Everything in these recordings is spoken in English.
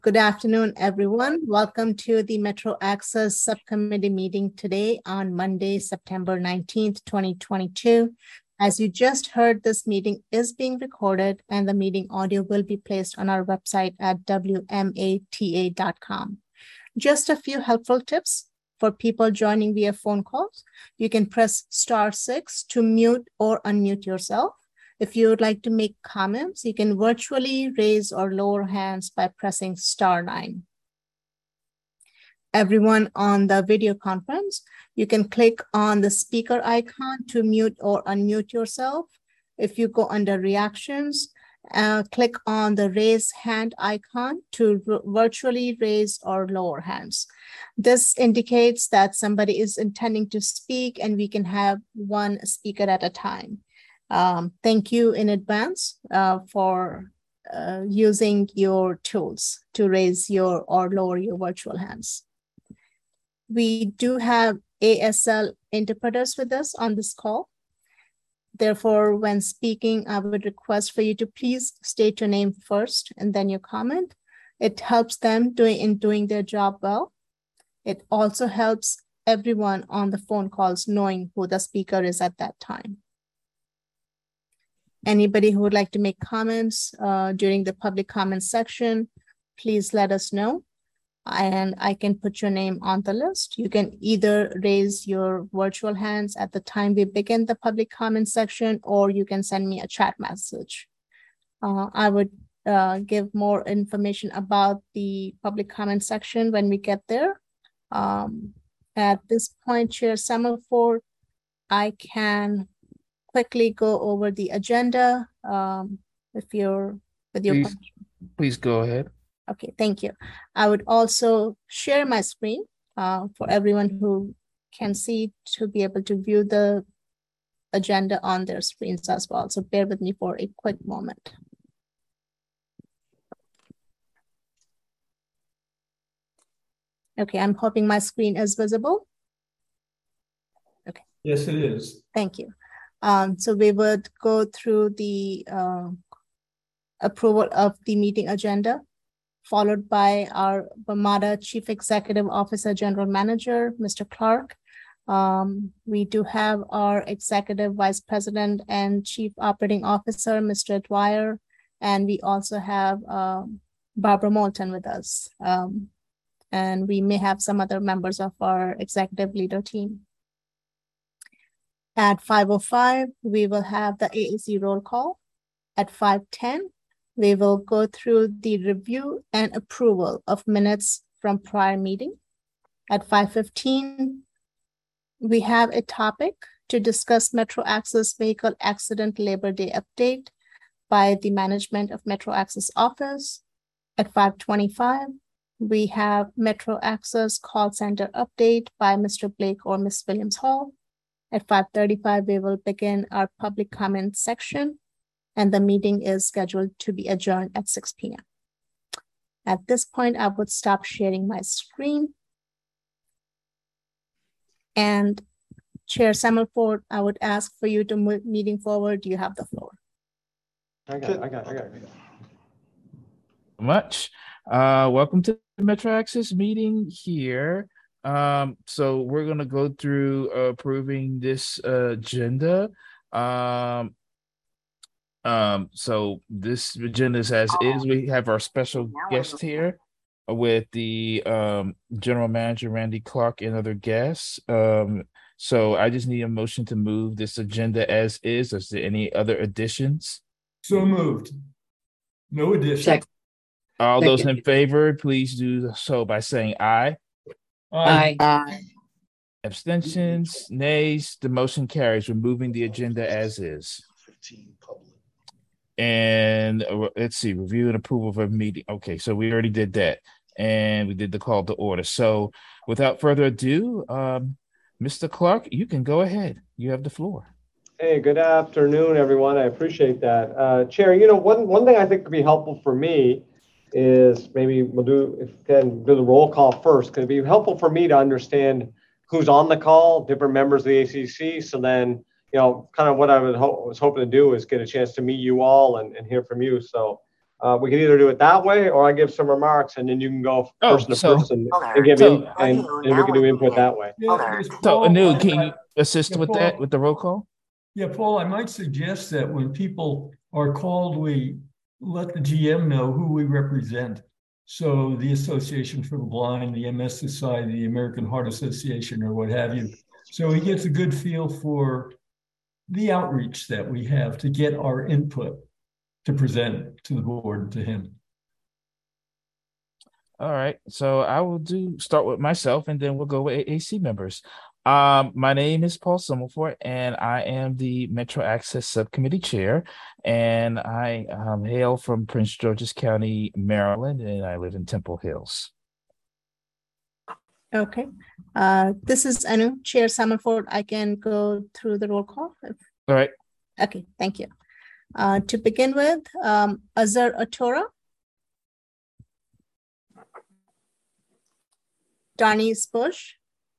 Good afternoon, everyone. Welcome to the Metro Access Subcommittee meeting today on Monday, September 19th, 2022. As you just heard, this meeting is being recorded and the meeting audio will be placed on our website at wmata.com. Just a few helpful tips for people joining via phone calls. You can press *6 to mute or unmute yourself. If you would like to make comments, you can virtually raise or lower hands by pressing *9. Everyone on the video conference, you can click on the speaker icon to mute or unmute yourself. If you go under reactions, click on the raise hand icon to virtually raise or lower hands. This indicates that somebody is intending to speak and we can have one speaker at a time. Thank you in advance for using your tools to raise your or lower your virtual hands. We do have ASL interpreters with us on this call. Therefore, when speaking, I would request for you to please state your name first and then your comment. It helps them in doing their job well. It also helps everyone on the phone calls knowing who the speaker is at that time. Anybody who would like to make comments during the public comment section, please let us know and I can put your name on the list. You can either raise your virtual hands at the time we begin the public comment section, or you can send me a chat message. I would give more information about the public comment section when we get there. At this point, Chair Semaphore, I can quickly go over the agenda if you're with your question. Please go ahead. Okay, thank you. I would also share my screen for everyone who can see to be able to view the agenda on their screens as well. So bear with me for a quick moment. Okay, I'm hoping my screen is visible. Okay. Yes, it is. Thank you. So we would go through the approval of the meeting agenda, followed by our WMATA Chief Executive Officer General Manager, Mr. Clark. We do have our Executive Vice President and Chief Operating Officer, Mr. Dwyer, and we also have Barbara Moulton with us. And we may have some other members of our executive leader team. At 5:05, we will have the AAC roll call. At 5:10, we will go through the review and approval of minutes from prior meeting. At 5:15, we have a topic to discuss Metro Access Vehicle Accident Labor Day update by the management of Metro Access office. At 5:25, we have Metro Access call center update by Mr. Blake or Ms. Williams Hall. At 5:35, we will begin our public comment section, and the meeting is scheduled to be adjourned at 6 p.m. At this point, I would stop sharing my screen. And Chair Semaphore, I would ask for you to move meeting forward. You have the floor. I got it. Much. Welcome to the Metro Access meeting here. So we're going to go through approving this agenda. So this agenda is as is. We have our special guest here with the General Manager, Randy Clark, and other guests. So I just need a motion to move this agenda as is. Is there any other additions? So moved. No addition. Second. All those in favor, please do so by saying aye. Aye. Abstentions, nays, the motion carries. We're moving the agenda as is. And let's see, review and approval of a meeting. Okay, so we already did that. And we did the call to order. So without further ado, Mr. Clark, you can go ahead. You have the floor. Hey, good afternoon, everyone. I appreciate that. Chair, you know, one thing I think could be helpful for me is maybe we'll do the roll call first. Could it be helpful for me to understand who's on the call, different members of the ACC? So then, you know, kind of what I was hoping to do is get a chance to meet you all and hear from you. So We can either do it that way, or I give some remarks, and then you can go person to person and give and we can do input that way. Yeah, So Anu, can you assist with Paul. that, with the roll call? Yeah, Paul, I might suggest that when people are called, we let the GM know who we represent. So the Association for the Blind, the MS Society, the American Heart Association, or what have you. So he gets a good feel for the outreach that we have to get our input to present to the board, to him. All right, so I will start with myself, and then we'll go with AAC members. My name is Paul Summerford, and I am the Metro Access Subcommittee Chair, and I hail from Prince George's County, Maryland, and I live in Temple Hills. Okay, this is Anu, Chair Summerford. I can go through the roll call. All right. Okay, thank you. To begin with, Azhar Atora, Darnice Bush.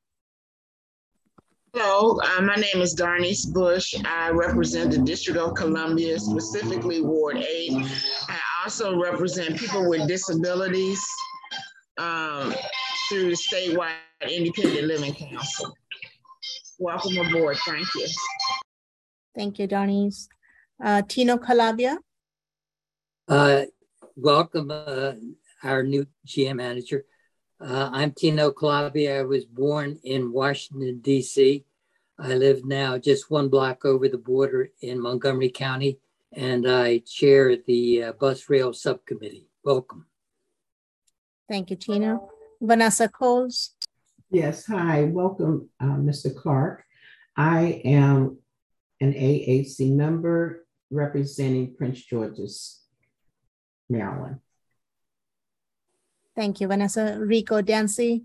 Hello, my name is Darnice Bush. I represent the District of Columbia, specifically Ward 8. I also represent people with disabilities through the statewide Independent Living Council. Welcome aboard. Thank you. Thank you, Darnice. Tino Calabia. Welcome, our new GM manager. I'm Tino Calabia. I was born in Washington, D.C. I live now just one block over the border in Montgomery County, and I chair the Bus Rail Subcommittee. Welcome. Thank you, Tino. Vanessa Coles. Yes, hi, welcome, Mr. Clark. I am an AAC member representing Prince George's, Maryland. Thank you, Vanessa. Rico Dancy.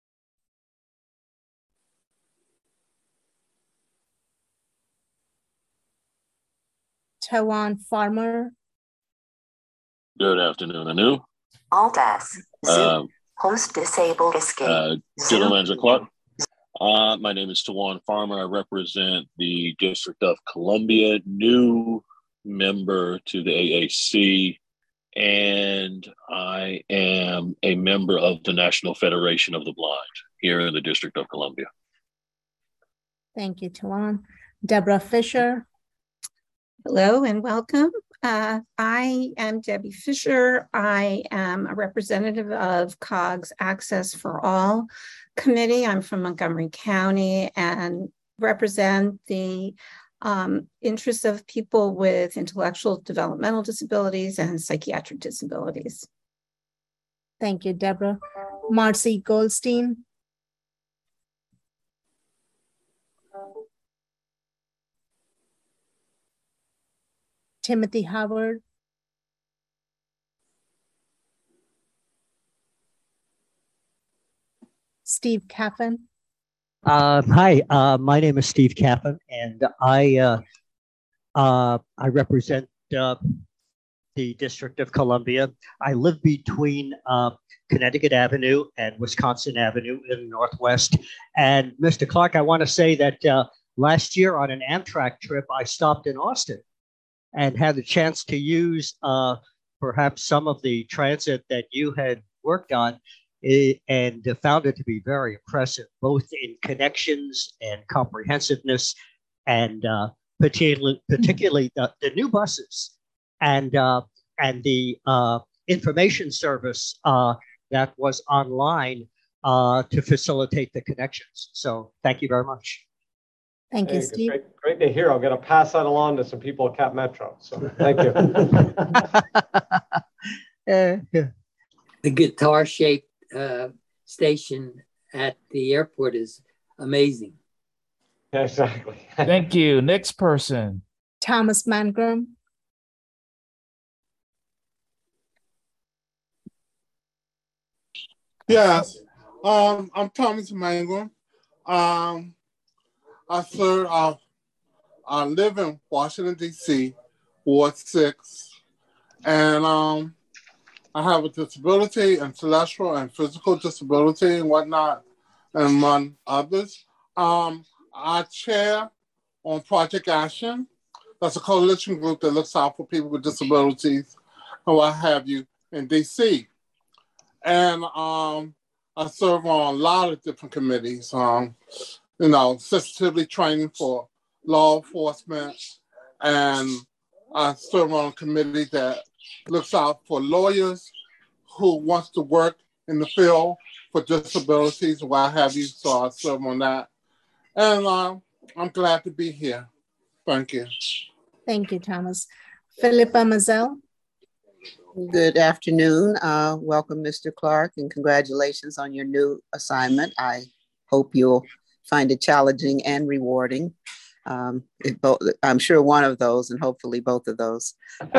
Tawan Farmer. Good afternoon, Anu. Alt S. Host disabled escape. General Manager Clark. My name is Tawan Farmer. I represent the District of Columbia, new member to the AAC, and I am a member of the National Federation of the Blind here in the District of Columbia. Thank you, Tawan. Deborah Fisher. Hello and welcome. I am Debbie Fisher. I am a representative of COG's Access for All Committee. I'm from Montgomery County and represent the interests of people with intellectual developmental disabilities and psychiatric disabilities. Thank you, Deborah. Marcy Goldstein. Timothy Howard. Steve Caffin. Hi, my name is Steve Caffin, and I represent the District of Columbia. I live between Connecticut Avenue and Wisconsin Avenue in the Northwest. And Mr. Clark, I want to say that last year on an Amtrak trip, I stopped in Austin and had the chance to use perhaps some of the transit that you had worked on, and found it to be very impressive, both in connections and comprehensiveness, and particularly the new buses and the information service that was online to facilitate the connections. So thank you very much. Thank you, Steve. Great to hear. I'm going to pass that along to some people at Cap Metro. So thank you. The guitar-shaped station at the airport is amazing. Exactly. Thank you. Next person. Thomas Mangrum. Yes, I'm Thomas Mangrum. I live in Washington, D.C., Ward 6, and I have a disability, intellectual and physical disability and whatnot, and among others. I chair on Project Action. That's a coalition group that looks out for people with disabilities. and what have you in DC. And I serve on a lot of different committees, sensitivity training for law enforcement. And I serve on a committee that looks out for lawyers who wants to work in the field for disabilities, what have you. So I serve on that. And I'm glad to be here. Thank you. Thank you, Thomas. Philippa Mazel. Good afternoon. Welcome, Mr. Clark, and congratulations on your new assignment. I hope you'll find it challenging and rewarding. I'm sure one of those, and hopefully both of those.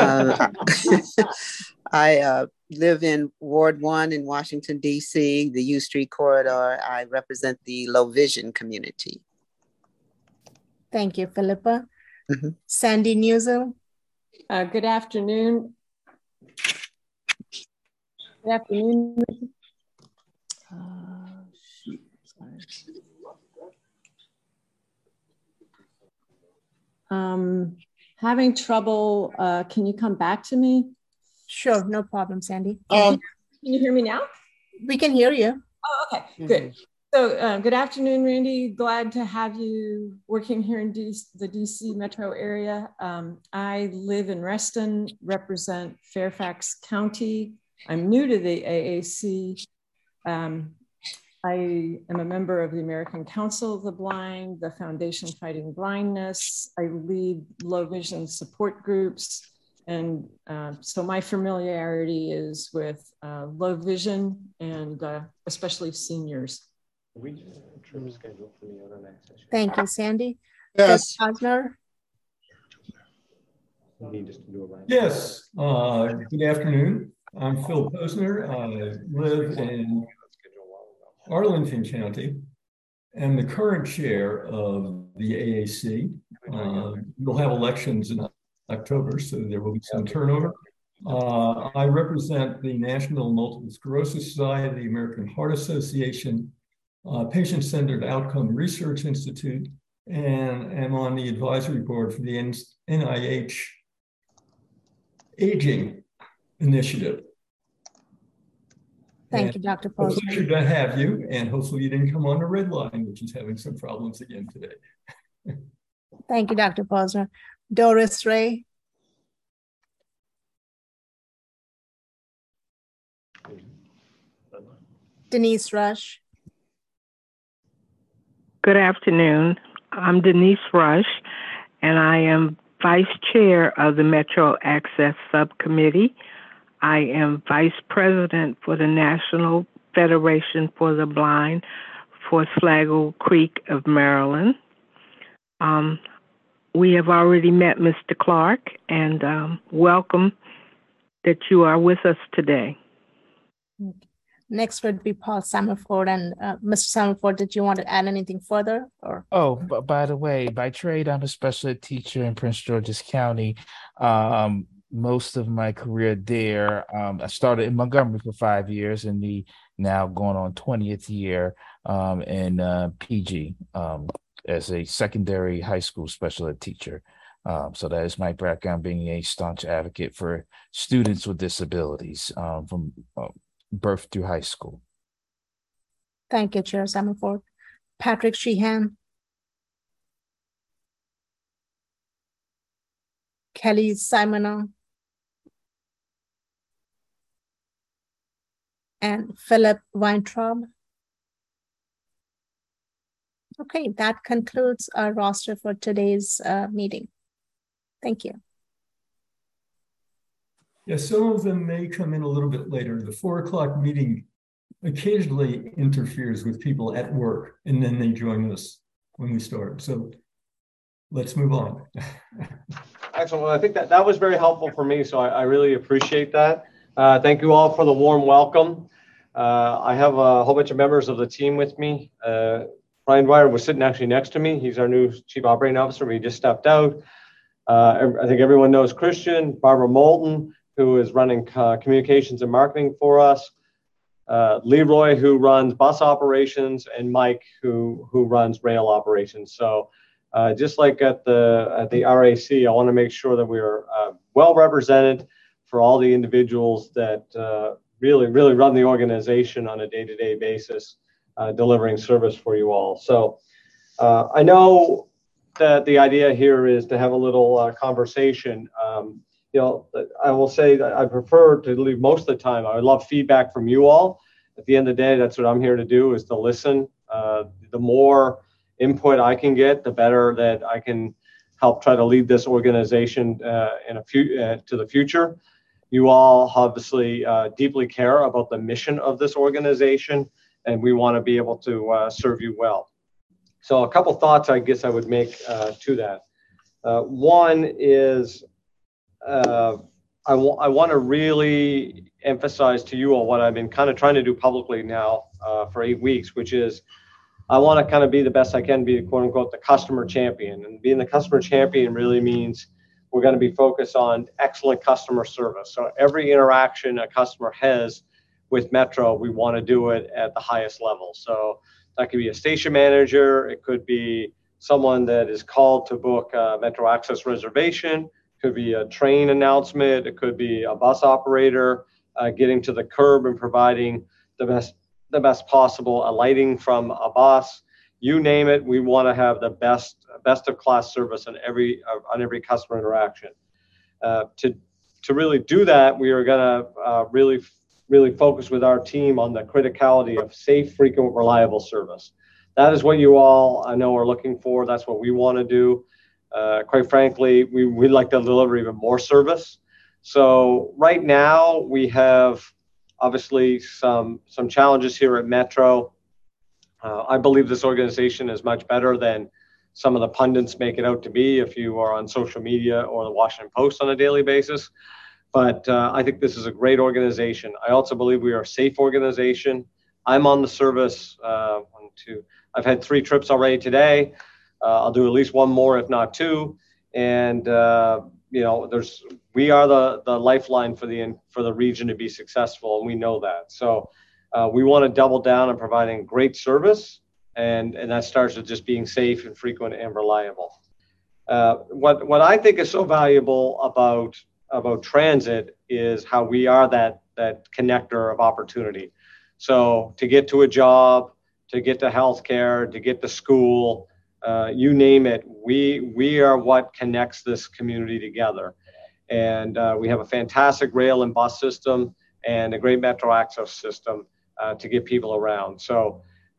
I live in Ward 1 in Washington, D.C., the U Street Corridor. I represent the low vision community. Thank you, Philippa. Sandy Newsel. Good afternoon. Good afternoon. Having trouble. Can you come back to me? Sure, no problem, Sandy. Can you hear me now? We can hear you. Oh, okay, good. So good afternoon, Randy. Glad to have you working here in the DC metro area. I live in Reston, represent Fairfax County. I'm new to the AAC. I am a member of the American Council of the Blind, the Foundation Fighting Blindness. I lead low vision support groups. And so my familiarity is with low vision and especially seniors. Thank you, Sandy. Yes. Posner. Yes. Good afternoon. I'm Phil Posner. I live in Arlington County and the current chair of the AAC. We'll have elections in October, so there will be some turnover. I represent the National Multiple Sclerosis Society, the American Heart Association, Patient-Centered Outcome Research Institute, and am on the advisory board for the NIH Aging Initiative. Thank you, Dr. Posner. It's a pleasure to have you, and hopefully you didn't come on the red line, which is having some problems again today. Thank you, Dr. Posner. Doris Ray. Denise Rush. Good afternoon. I'm Denise Rush, and I am Vice Chair of the Metro Access Subcommittee. I am Vice President for the National Federation for the Blind for Slagle Creek of Maryland. We have already met Mr. Clark, and welcome that you are with us today. Next would be Paul Summerford. And Mr. Summerford, did you want to add anything further? Or? Oh, but by the way, by trade, I'm a special ed teacher in Prince George's County. Most of my career there, I started in Montgomery for 5 years, and the now going on 20th year in PG as a secondary high school special ed teacher. So that is my background, being a staunch advocate for students with disabilities from birth through high school. Thank you, Chair Summerford. Patrick Sheehan. Kelly Simonow. And Philip Weintraub. Okay, that concludes our roster for today's meeting. Thank you. Yes, some of them may come in a little bit later. The 4 o'clock meeting occasionally interferes with people at work, and then they join us when we start. So let's move on. Excellent. Well, I think that was very helpful for me, so I really appreciate that. Thank you all for the warm welcome. I have a whole bunch of members of the team with me. Brian Dwyer was sitting actually next to me. He's our new Chief Operating Officer, but he just stepped out. I think everyone knows Christian, Barbara Moulton, who is running communications and marketing for us, Leroy, who runs bus operations, and Mike, who runs rail operations. So just like at the RAC, I want to make sure that we are well represented for all the individuals that really run the organization on a day-to-day basis, delivering service for you all. So I know that the idea here is to have a little conversation. I will say that I prefer to leave most of the time. I would love feedback from you all. At the end of the day, that's what I'm here to do, is to listen. The more input I can get, the better that I can help try to lead this organization to the future. You all obviously deeply care about the mission of this organization, and we want to be able to serve you well. So a couple thoughts I guess I would make to that. One is I want to really emphasize to you all what I've been kind of trying to do publicly now for 8 weeks, which is I want to kind of be the best I can be, quote unquote, the customer champion. And being the customer champion really means we're going to be focused on excellent customer service. So every interaction a customer has with Metro, we want to do it at the highest level. So that could be a station manager. It could be someone that is called to book a Metro Access reservation. It could be a train announcement. It could be a bus operator getting to the curb and providing the best possible alighting from a bus. You name it, we want to have the best of class service on every customer interaction. To really do that, we are going to really focus with our team on the criticality of safe, frequent, reliable service. That is what you all I know are looking for. That's what we want to do. Quite frankly, we'd like to deliver even more service. So right now we have obviously some challenges here at Metro. I believe this organization is much better than some of the pundits make it out to be if you are on social media or the Washington Post on a daily basis. But I think this is a great organization. I also believe we are a safe organization. I'm on the service. I've had 3 trips already today. I'll do at least 1 more, if not 2. And we are the lifeline for the region to be successful, and we know that. So we want to double down on providing great service, and that starts with just being safe and frequent and reliable. What I think is so valuable about transit is how we are that connector of opportunity. So to get to a job, to get to healthcare, to get to school, you name it, we are what connects this community together. And we have a fantastic rail and bus system and a great Metro Access system to get people around. So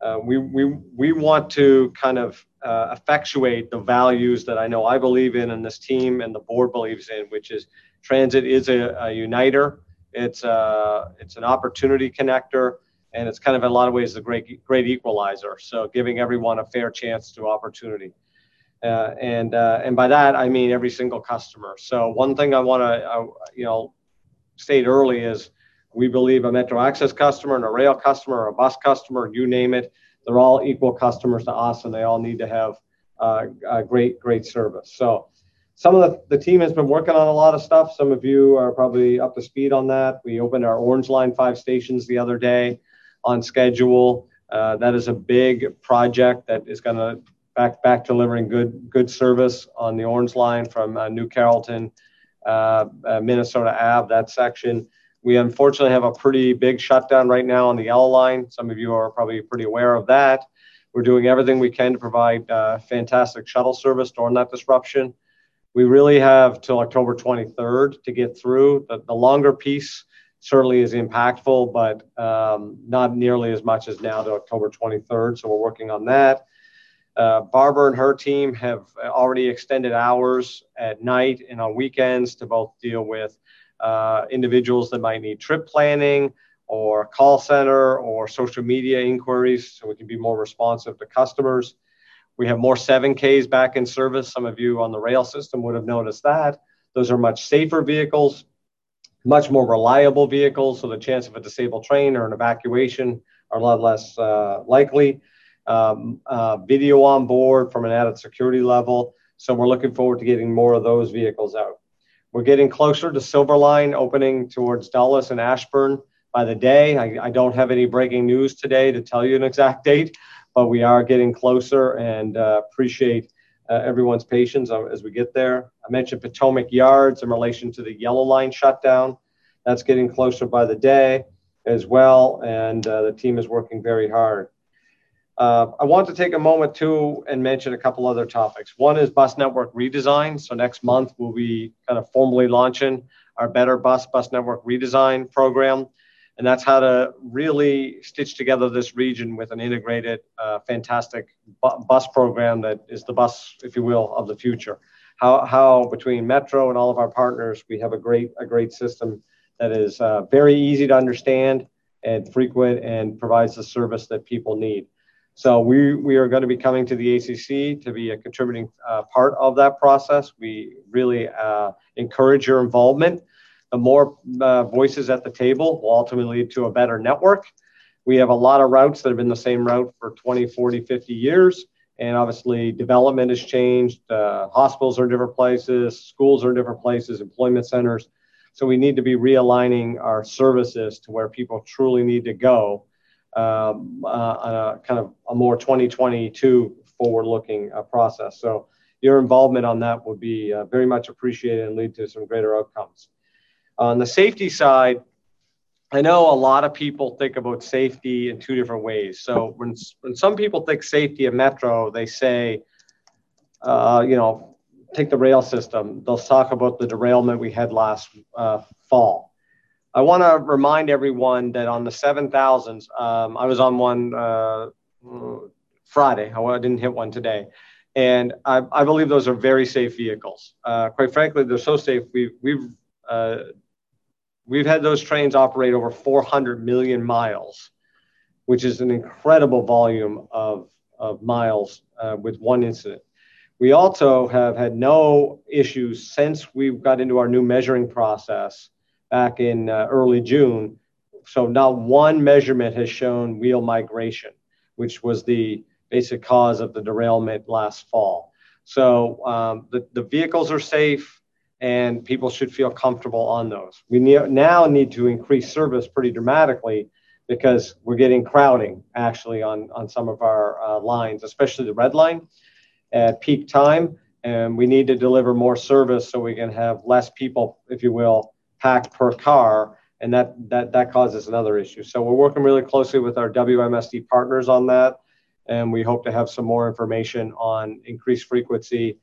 we want to kind of effectuate the values that I know I believe in and this team and the board believes in, which is transit is a uniter. It's an opportunity connector, and it's kind of in a lot of ways the great equalizer. So giving everyone a fair chance to opportunity. And by that, I mean every single customer. So one thing I want to, state early is we believe a Metro Access customer and a rail customer or a bus customer, you name it, they're all equal customers to us, and they all need to have great service. So some of the team has been working on a lot of stuff. Some of you are probably up to speed on that. We opened our Orange Line 5 stations the other day on schedule. That is a big project that is going to back delivering good service on the Orange Line from New Carrollton, Minnesota Ave, that section. We unfortunately have a pretty big shutdown right now on the Yellow Line. Some of you are probably pretty aware of that. We're doing everything we can to provide fantastic shuttle service during that disruption. We really have till October 23rd to get through. The longer piece certainly is impactful, but not nearly as much as now to October 23rd. So we're working on that. Barbara and her team have already extended hours at night and on weekends to both deal with individuals that might need trip planning or call center or social media inquiries, so we can be more responsive to customers. We have more 7Ks back in service. Some of you on the rail system would have noticed that. Those are much safer vehicles, much more reliable vehicles, so the chance of a disabled train or an evacuation are a lot less likely. Video on board from an added security level. So we're looking forward to getting more of those vehicles out. We're getting closer to Silver Line opening towards Dulles and Ashburn by the day. I don't have any breaking news today to tell you an exact date, but we are getting closer, and appreciate everyone's patience as we get there. I mentioned Potomac Yards in relation to the Yellow Line shutdown. That's getting closer by the day as well, and the team is working very hard. I want to take a moment too and mention a couple other topics. One is bus network redesign. So next month we'll be kind of formally launching our Better Bus Network Redesign program. And that's how to really stitch together this region with an integrated, fantastic bus program that is the bus, if you will, of the future. How between Metro and all of our partners, we have a great system that is very easy to understand and frequent and provides the service that people need. So we are going to be coming to the ACC to be a contributing part of that process. We really encourage your involvement. The more voices at the table will ultimately lead to a better network. We have a lot of routes that have been the same route for 20, 40, 50 years. And obviously development has changed. Hospitals are in different places, schools are in different places, employment centers. So we need to be realigning our services to where people truly need to go on a kind of a more 2022 forward-looking process. So your involvement on that would be very much appreciated and lead to some greater outcomes. On the safety side, I know a lot of people think about safety in two different ways. So when some people think safety of Metro, they say, take the rail system. They'll talk about the derailment we had last fall. I want to remind everyone that on the 7000s, I was on one Friday. I didn't hit one today. And I believe those are very safe vehicles. Quite frankly, they're so safe. We've had those trains operate over 400 million miles, which is an incredible volume of miles with one incident. We also have had no issues since we got into our new measuring process back in early June. So not one measurement has shown wheel migration, which was the basic cause of the derailment last fall. So the vehicles are safe, and people should feel comfortable on those. We now need to increase service pretty dramatically because we're getting crowding actually on some of our lines, especially the red line at peak time. And we need to deliver more service so we can have less people, if you will, packed per car. And that causes another issue. So we're working really closely with our WMSD partners on that. And we hope to have some more information on increased frequency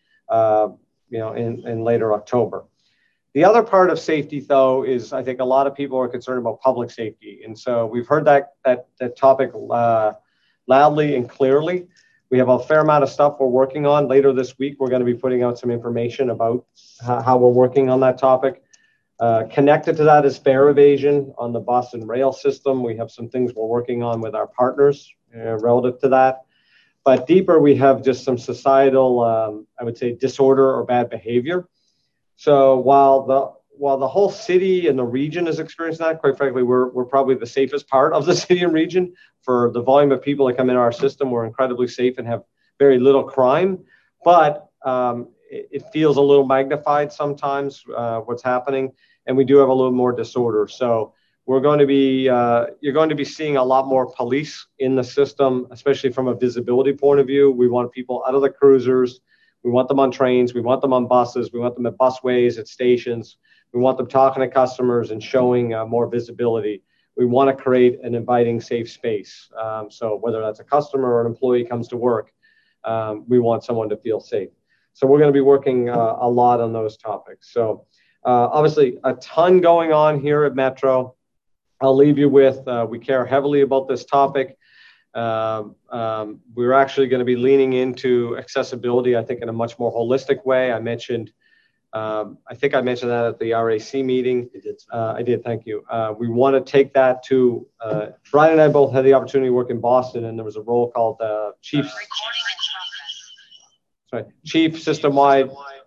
in later October. The other part of safety, though, is I think a lot of people are concerned about public safety. And so we've heard that topic loudly and clearly. We have a fair amount of stuff we're working on. Later this week, we're going to be putting out some information about how we're working on that topic. Connected to that is fare evasion on the bus and rail system. We have some things we're working on with our partners relative to that. But deeper, we have just some societal, I would say, disorder or bad behavior. So while the whole city and the region is experiencing that, quite frankly, we're probably the safest part of the city and region. For the volume of people that come in our system, we're incredibly safe and have very little crime. But it feels a little magnified sometimes what's happening, and we do have a little more disorder. So we're going to be, you're going to be seeing a lot more police in the system, especially from a visibility point of view. We want people out of the cruisers. We want them on trains. We want them on buses. We want them at busways, at stations. We want them talking to customers and showing more visibility. We want to create an inviting, safe space. So whether that's a customer or an employee comes to work, we want someone to feel safe. So we're going to be working a lot on those topics. So obviously a ton going on here at Metro. I'll leave you with, we care heavily about this topic. We're actually going to be leaning into accessibility, I think, in a much more holistic way. I think I mentioned that at the RAC meeting. I did, thank you. We want to take that to, Brian and I both had the opportunity to work in Boston, and there was a role called Chief System-Wide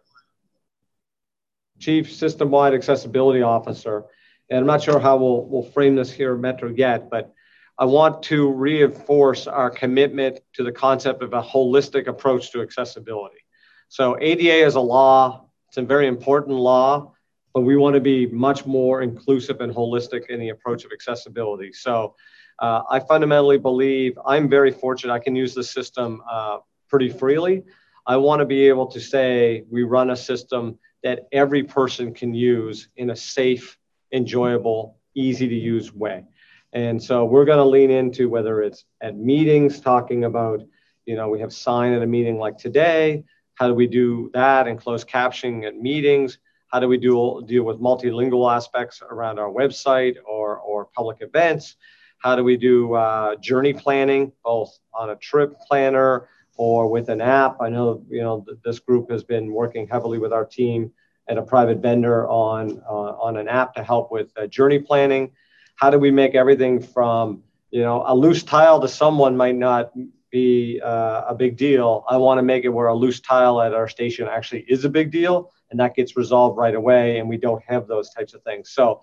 Accessibility Officer. And I'm not sure how we'll frame this here at Metro yet, but I want to reinforce our commitment to the concept of a holistic approach to accessibility. So ADA is a law. It's a very important law, but we want to be much more inclusive and holistic in the approach of accessibility. So I fundamentally believe I'm very fortunate I can use the system pretty freely. I want to be able to say we run a system that every person can use in a safe enjoyable, easy to use way. And so we're going to lean into whether it's at meetings talking about, we have sign at a meeting like today. How do we do that and closed captioning at meetings? How do we deal with multilingual aspects around our website or public events? How do we do journey planning, both on a trip planner or with an app? I know, this group has been working heavily with our team and a private vendor on an app to help with journey planning. How do we make everything from, a loose tile to someone might not be a big deal. I want to make it where a loose tile at our station actually is a big deal, and that gets resolved right away, and we don't have those types of things. So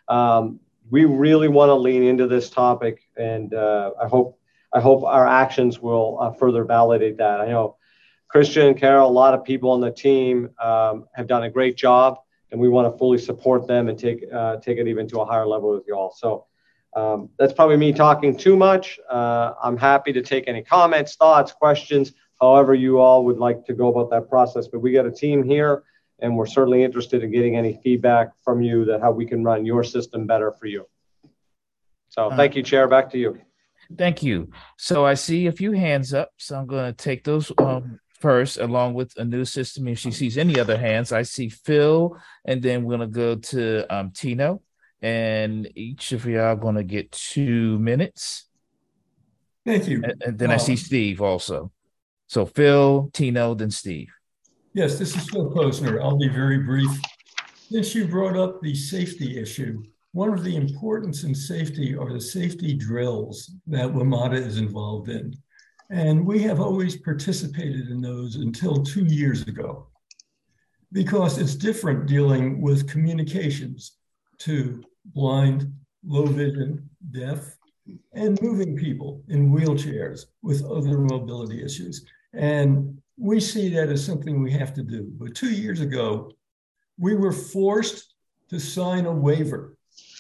we really want to lean into this topic, and I hope our actions will further validate that. I know Christian, Carol, a lot of people on the team have done a great job, and we want to fully support them and take it even to a higher level with you all. So that's probably me talking too much. I'm happy to take any comments, thoughts, questions, however you all would like to go about that process. But we got a team here, and we're certainly interested in getting any feedback from you that how we can run your system better for you. So thank you, Chair. Back to you. Thank you. So I see a few hands up, so I'm going to take those first, along with a new system. If she sees any other hands, I see Phil, and then we're going to go to Tino. And each of y'all are going to get 2 minutes. Thank you. And then I see Steve also. So Phil, Tino, then Steve. Yes, this is Phil Posner. I'll be very brief. Since you brought up the safety issue, one of the importance in safety are the safety drills that WMATA is involved in. And we have always participated in those until 2 years ago, because it's different dealing with communications to blind, low vision, deaf, and moving people in wheelchairs with other mobility issues. And we see that as something we have to do. But 2 years ago, we were forced to sign a waiver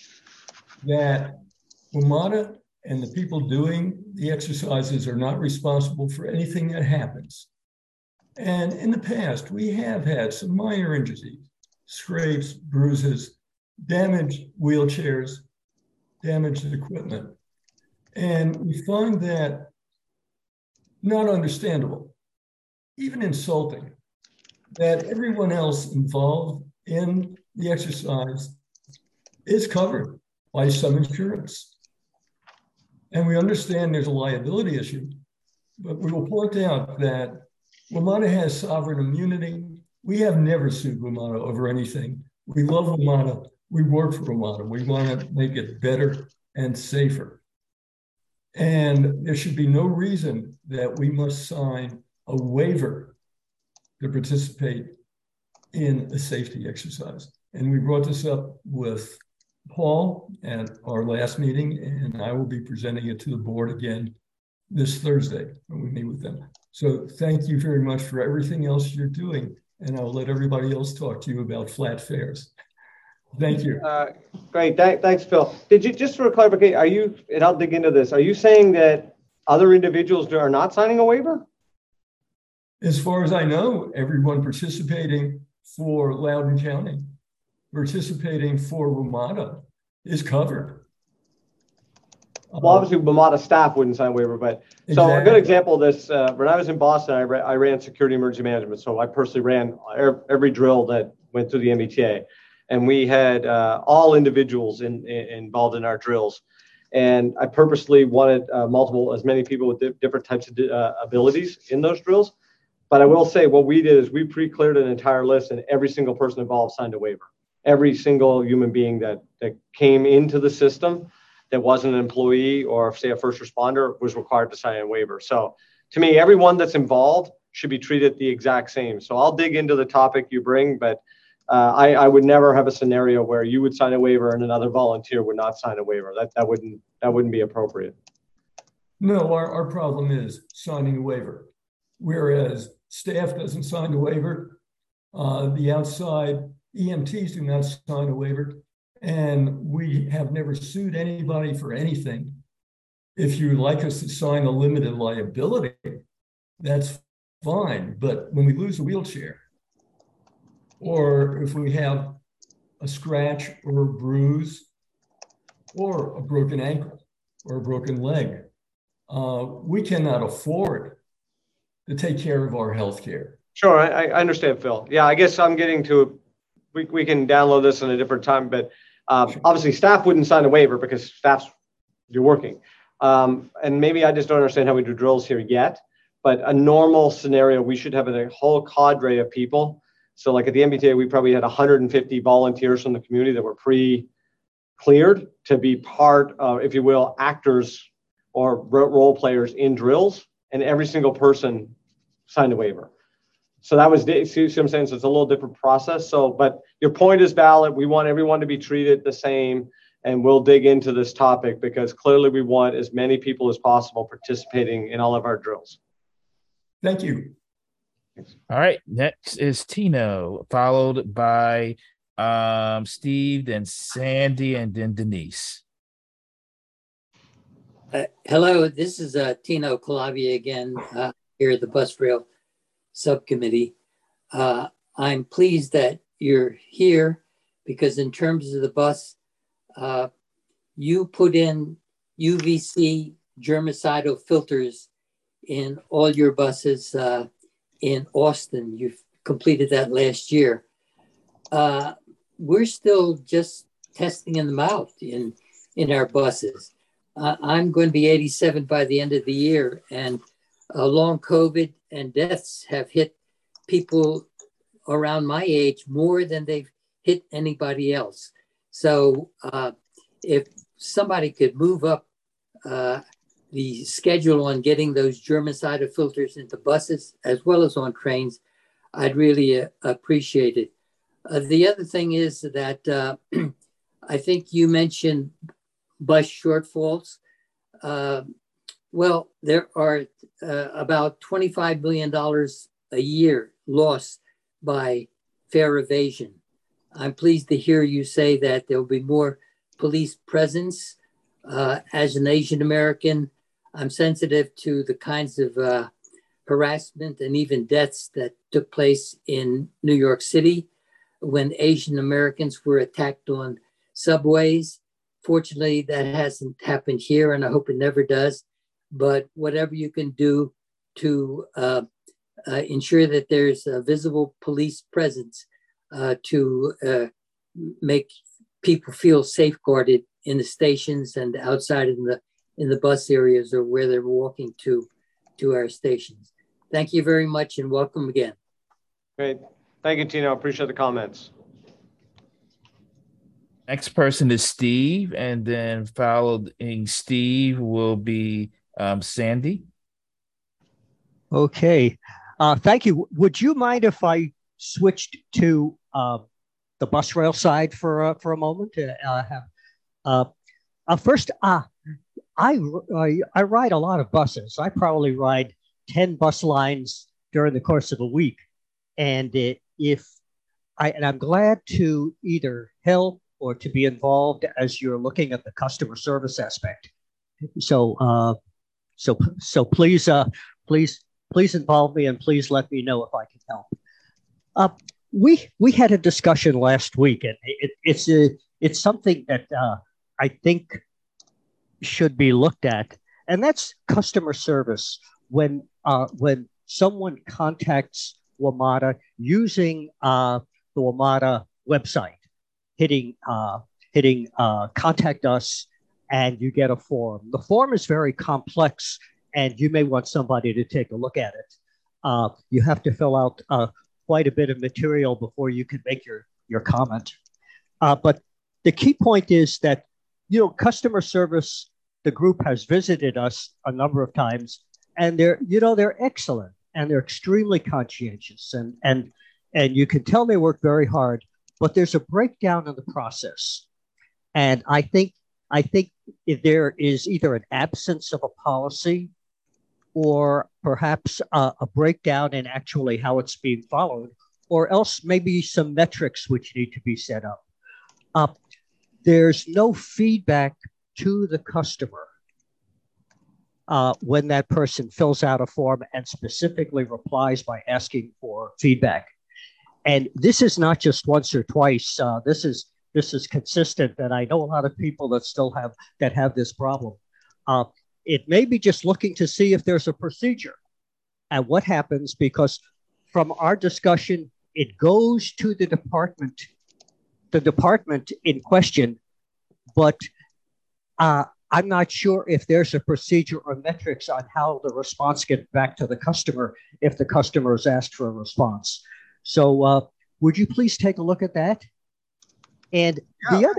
that WMATA and the people doing the exercises are not responsible for anything that happens. And in the past, we have had some minor injuries, scrapes, bruises, damaged wheelchairs, damaged equipment. And we find that not understandable, even insulting, that everyone else involved in the exercise is covered by some insurance. And we understand there's a liability issue, but we will point out that WMATA has sovereign immunity. We have never sued WMATA over anything. We love WMATA. We work for WMATA. We want to make it better and safer. And there should be no reason that we must sign a waiver to participate in a safety exercise. And we brought this up with Paul at our last meeting, and I will be presenting it to the board again this Thursday when we meet with them. So thank you very much for everything else you're doing, and I'll let everybody else talk to you about flat fares. Thank you. Great. Thanks, Phil. Did you, just for clarification, and I'll dig into this, are you saying that other individuals are not signing a waiver? As far as I know, everyone participating for Loudoun County, participating for WMATA is covered. Well, obviously, WMATA staff wouldn't sign a waiver, but so a good example of this, when I was in Boston, I ran security emergency management. So I personally ran every drill that went through the MBTA. And we had all individuals involved in our drills. And I purposely wanted as many people with different types of abilities in those drills. But I will say what we did is we pre-cleared an entire list, and every single person involved signed a waiver. Every single human being that came into the system that wasn't an employee or, say, a first responder was required to sign a waiver. So to me, everyone that's involved should be treated the exact same. So I'll dig into the topic you bring, but I would never have a scenario where you would sign a waiver and another volunteer would not sign a waiver. That wouldn't be appropriate. No, our problem is signing a waiver, whereas staff doesn't sign a waiver, the outside EMTs do not sign a waiver, and we have never sued anybody for anything. If you'd like us to sign a limited liability, that's fine. But when we lose a wheelchair, or if we have a scratch or a bruise or a broken ankle or a broken leg, we cannot afford to take care of our health care. Sure, I understand, Phil. Yeah, I guess I'm getting to, we can download this in a different time, but obviously staff wouldn't sign a waiver because staff's you're working. And maybe I just don't understand how we do drills here yet, but a normal scenario, we should have a whole cadre of people. So like at the MBTA, we probably had 150 volunteers from the community that were pre-cleared to be part of, if you will, actors or role players in drills, and every single person signed a waiver. So that was, see what I'm saying? So it's a little different process. So, but your point is valid. We want everyone to be treated the same, and we'll dig into this topic because clearly we want as many people as possible participating in all of our drills. Thank you. Thanks. All right, next is Tino, followed by Steve, then Sandy, and then Denise. Hello, this is Tino Calabia again, here at the Bus Rail Subcommittee. I'm pleased that you're here because in terms of the bus, you put in UVC germicidal filters in all your buses in Austin. You've completed that last year. We're still just testing them out in our buses. I'm going to be 87 by the end of the year, and long COVID and deaths have hit people around my age more than they've hit anybody else. So if somebody could move up the schedule on getting those germicidal filters into buses as well as on trains, I'd really appreciate it. The other thing is that I think you mentioned bus shortfalls. Well, there are about $25 million a year lost by fare evasion. I'm pleased to hear you say that there will be more police presence. As an Asian American, I'm sensitive to the kinds of harassment and even deaths that took place in New York City when Asian Americans were attacked on subways. Fortunately, that hasn't happened here, and I hope it never does. But whatever you can do to ensure that there's a visible police presence to make people feel safeguarded in the stations and outside in the bus areas or where they're walking to our stations. Thank you very much and welcome again. Great. Thank you, Tino. Appreciate the comments. Next person is Steve, and then following Steve will be Sandy. Okay. Thank you. Would you mind if I switched to the bus rail side for a moment? First, I ride a lot of buses. I probably ride 10 bus lines during the course of a week. And I'm glad to either help or to be involved as you're looking at the customer service aspect. So please involve me and please let me know if I can help. We had a discussion last week, and it's something that I think should be looked at, and that's customer service. When someone contacts WMATA using the WMATA website, hitting contact us, and you get a form. The form is very complex, and you may want somebody to take a look at it. You have to fill out quite a bit of material before you can make your comment. But the key point is that, customer service, the group has visited us a number of times, and they're excellent and they're extremely conscientious, and you can tell they work very hard, but there's a breakdown in the process. And I think if there is either an absence of a policy or perhaps a breakdown in actually how it's being followed, or else maybe some metrics which need to be set up. There's no feedback to the customer when that person fills out a form and specifically replies by asking for feedback. And this is not just once or twice. This this is consistent, and I know a lot of people that still have this problem. It may be just looking to see if there's a procedure and what happens, because from our discussion, it goes to the department in question, but I'm not sure if there's a procedure or metrics on how the response gets back to the customer if the customer is asked for a response. So would you please take a look at that? And yeah.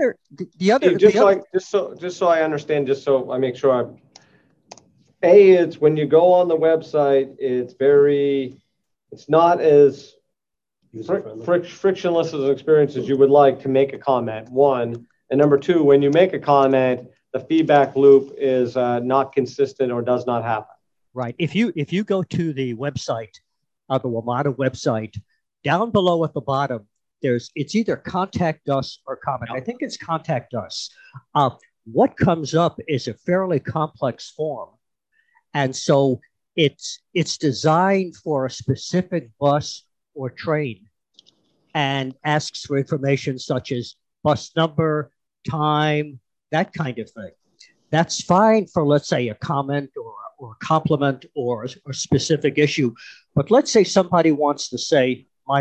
Just so I understand, just so I make sure it's when you go on the website, it's not as frictionless as an experience as you would like to make a comment, one. And number two, when you make a comment, the feedback loop is not consistent or does not happen. Right. If you go to the website, the WMATA website, down below at the bottom, it's either contact us or comment. I think it's contact us. What comes up is a fairly complex form. And so it's designed for a specific bus or train and asks for information such as bus number, time, that kind of thing. That's fine for, let's say, a comment or a compliment or a specific issue. But let's say somebody wants to say, our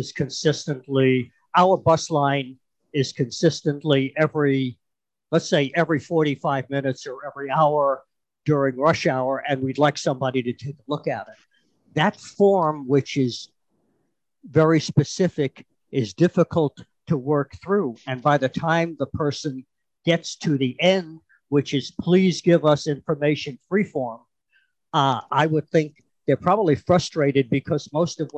bus line is consistently every 45 minutes or every hour during rush hour, and we'd like somebody to take a look at it. That form, which is very specific, is difficult to work through. And by the time the person gets to the end, which is please give us information free form, I would think they're probably frustrated because most of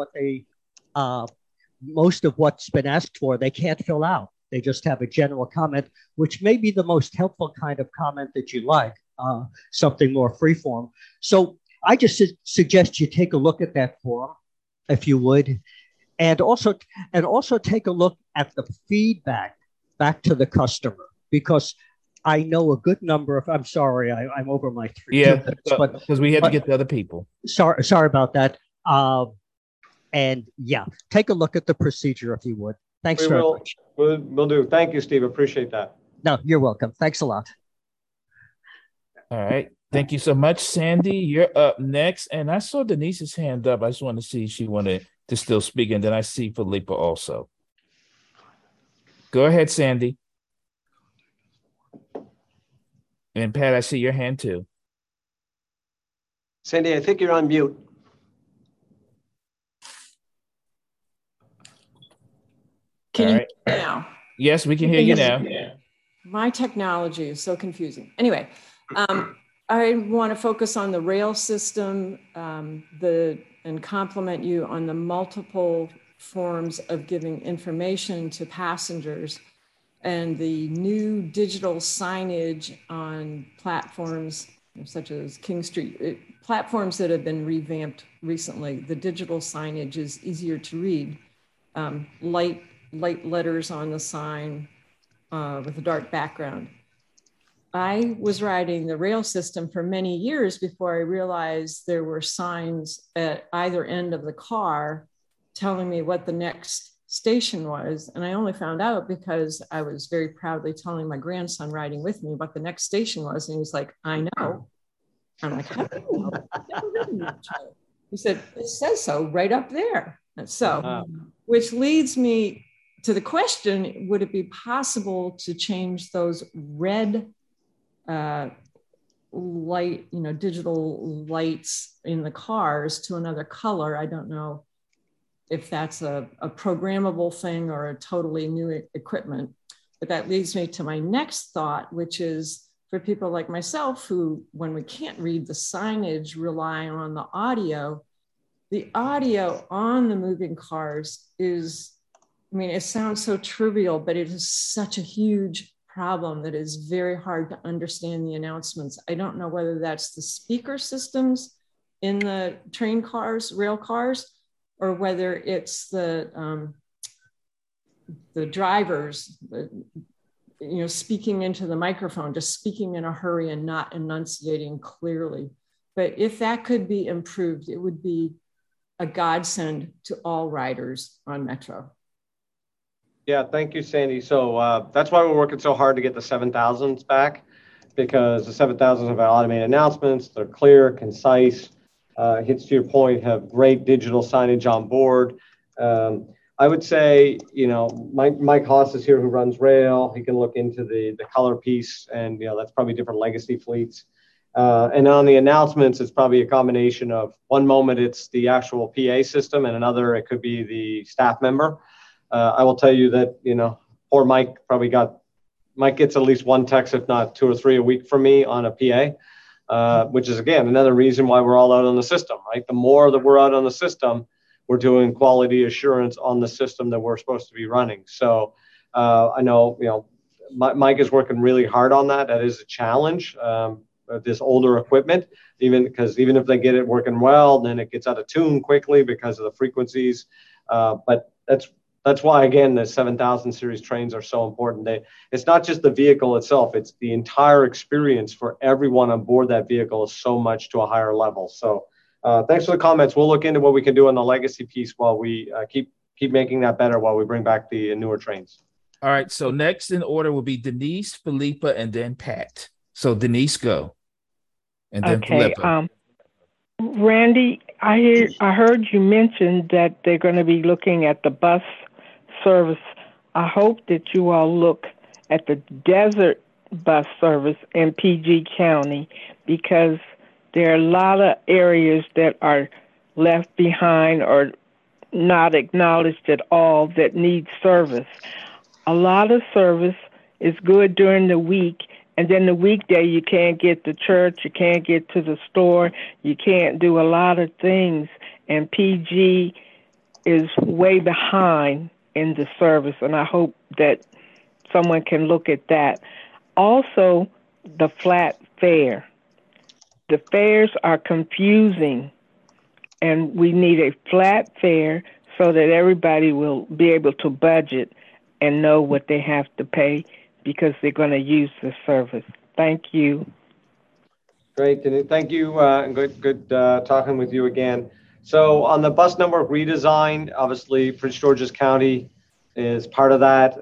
what's been asked for, they can't fill out. They just have a general comment, which may be the most helpful kind of comment that you like, something more freeform. So I just suggest you take a look at that form, if you would, and also take a look at the feedback back to the customer, because I know a good number of, I'm sorry, I'm over my 3 minutes, but because we had to get to other people. Sorry about that. And yeah, take a look at the procedure if you would. Thanks very much. We'll do. Thank you, Steve. Appreciate that. No, you're welcome. Thanks a lot. All right. Thank you so much, Sandy. You're up next. And I saw Denise's hand up. I just wanted to see if she wanted to still speak. And then I see Philippa also. Go ahead, Sandy. And Pat, I see your hand too. Sandy, I think you're on mute. Can you hear me now? Yes, we can hear you now. My technology is so confusing. Anyway, I want to focus on the rail system and compliment you on the multiple forms of giving information to passengers and the new digital signage on platforms such as King Street, platforms that have been revamped recently. The digital signage is easier to read. Light letters on the sign with a dark background. I was riding the rail system for many years before I realized there were signs at either end of the car telling me what the next station was. And I only found out because I was very proudly telling my grandson riding with me what the next station was. And he's like, I know. I'm like, how do you know? He said, it says so right up there. And so, which leads me to the question, would it be possible to change those red light, digital lights in the cars to another color? I don't know if that's a programmable thing or a totally new equipment, but that leads me to my next thought, which is for people like myself who, when we can't read the signage, rely on the audio. The audio on the moving cars is, it sounds so trivial, but it is such a huge problem that is very hard to understand the announcements. I don't know whether that's the speaker systems in the train cars, rail cars, or whether it's the drivers, speaking into the microphone, just speaking in a hurry and not enunciating clearly. But if that could be improved, it would be a godsend to all riders on Metro. Yeah, thank you, Sandy. So that's why we're working so hard to get the 7,000s back, because the 7,000s have automated announcements. They're clear, concise, hits to your point, have great digital signage on board. I would say, Mike Haas is here who runs rail. He can look into the color piece, and that's probably different legacy fleets. And on the announcements, it's probably a combination of one moment it's the actual PA system, and another it could be the staff member. I will tell you that, poor Mike Mike gets at least one text, if not 2 or 3 a week from me on a PA, which is, again, another reason why we're all out on the system, right? The more that we're out on the system, we're doing quality assurance on the system that we're supposed to be running. So I know, Mike is working really hard on that. That is a challenge. This older equipment, even if they get it working well, then it gets out of tune quickly because of the frequencies. But that's why, again, the 7,000 series trains are so important. It's not just the vehicle itself, it's the entire experience for everyone on board that vehicle is so much to a higher level. So thanks for the comments. We'll look into what we can do on the legacy piece while we keep making that better while we bring back the newer trains. All right, so next in order will be Denise, Philippa, and then Pat. So Denise, go. And then Philippa. Randy, I heard you mention that they're going to be looking at the bus service. I hope that you all look at the desert bus service in PG County, because there are a lot of areas that are left behind or not acknowledged at all that need service. A lot of service is good during the week, and then the weekday you can't get to church, you can't get to the store, you can't do a lot of things, and PG is way behind in the service, and I hope that someone can look at that. Also, the flat fare. The fares are confusing, and we need a flat fare so that everybody will be able to budget and know what they have to pay because they're going to use the service. Thank you. Great, Denise. Thank you. Good talking with you again. So on the bus network redesign, obviously Prince George's County is part of that.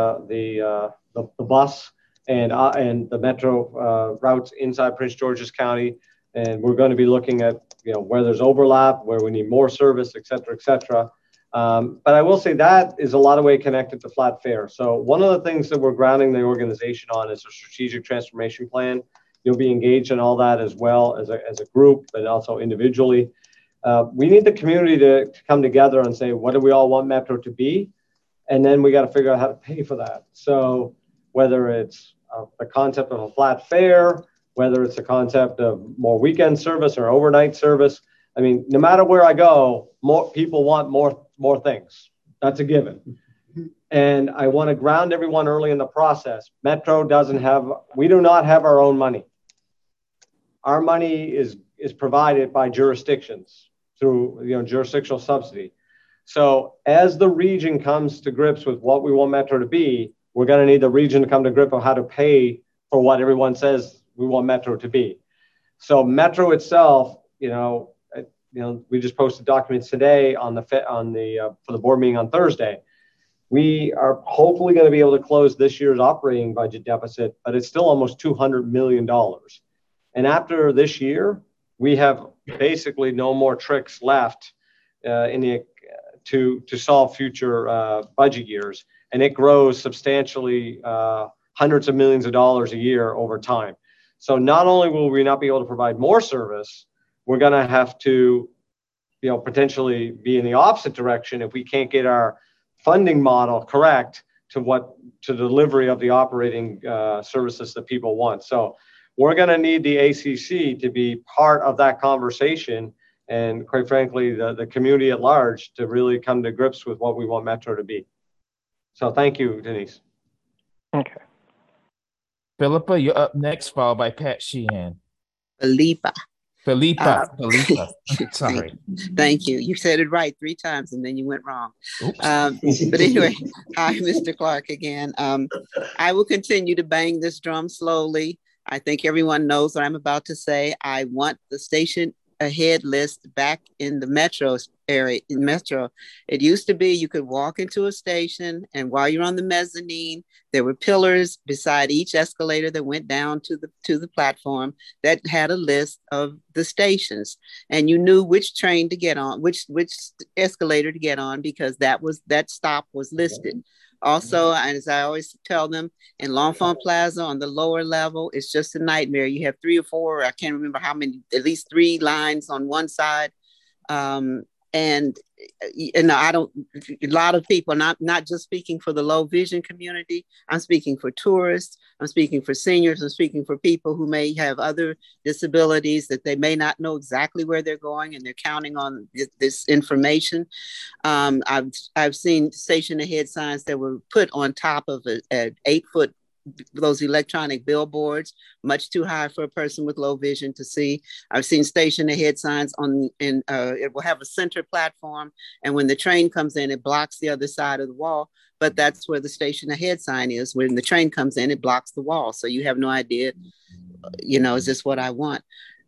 The bus and the metro routes inside Prince George's County, and we're going to be looking at where there's overlap, where we need more service, et cetera, et cetera. But I will say that is a lot of way connected to flat fare. So one of the things that we're grounding the organization on is a strategic transformation plan. You'll be engaged in all that as well as a group, but also individually. We need the community to come together and say, what do we all want Metro to be? And then we got to figure out how to pay for that. So whether it's the concept of a flat fare, whether it's a concept of more weekend service or overnight service, I mean, no matter where I go, more people want more things. That's a given. And I want to ground everyone early in the process. Metro we do not have our own money. Our money is provided by jurisdictions through jurisdictional subsidy. So as the region comes to grips with what we want Metro to be, we're going to need the region to come to grip of how to pay for what everyone says we want Metro to be. So Metro itself, we just posted documents today for the board meeting on Thursday. We are hopefully going to be able to close this year's operating budget deficit, but it's still almost $200 million. And after this year, we have basically no more tricks left to solve future budget years. And it grows substantially, hundreds of millions of dollars a year over time. So not only will we not be able to provide more service, we're going to have to, potentially be in the opposite direction if we can't get our funding model correct to delivery of the operating services that people want. So we're going to need the ACC to be part of that conversation, and quite frankly, the community at large to really come to grips with what we want Metro to be. So thank you, Denise. Okay. Philippa, you're up next, followed by Pat Sheehan. Philippa. Sorry. Thank you. You said it right 3 times and then you went wrong. But anyway, hi, Mr. Clark again. I will continue to bang this drum slowly. I think everyone knows what I'm about to say. I want the station ahead list back in the metro area. In Metro, it used to be you could walk into a station, and while you're on the mezzanine, there were pillars beside each escalator that went down to the platform that had a list of the stations, and you knew which train to get on, which escalator to get on, because that stop was listed. Also, and as I always tell them, in L'Enfant Plaza on the lower level, it's just a nightmare. You have 3 or 4, I can't remember how many, at least 3 lines on one side. And I don't, a lot of people, not just speaking for the low vision community, I'm speaking for tourists, I'm speaking for seniors, I'm speaking for people who may have other disabilities that they may not know exactly where they're going, and they're counting on this information. I've seen station ahead signs that were put on top of an 8-foot, those electronic billboards, much too high for a person with low vision to see. I've seen station ahead signs it will have a center platform, and when the train comes in, it blocks the other side of the wall, but that's where the station ahead sign is. When the train comes in, it blocks the wall. So you have no idea, is this what I want?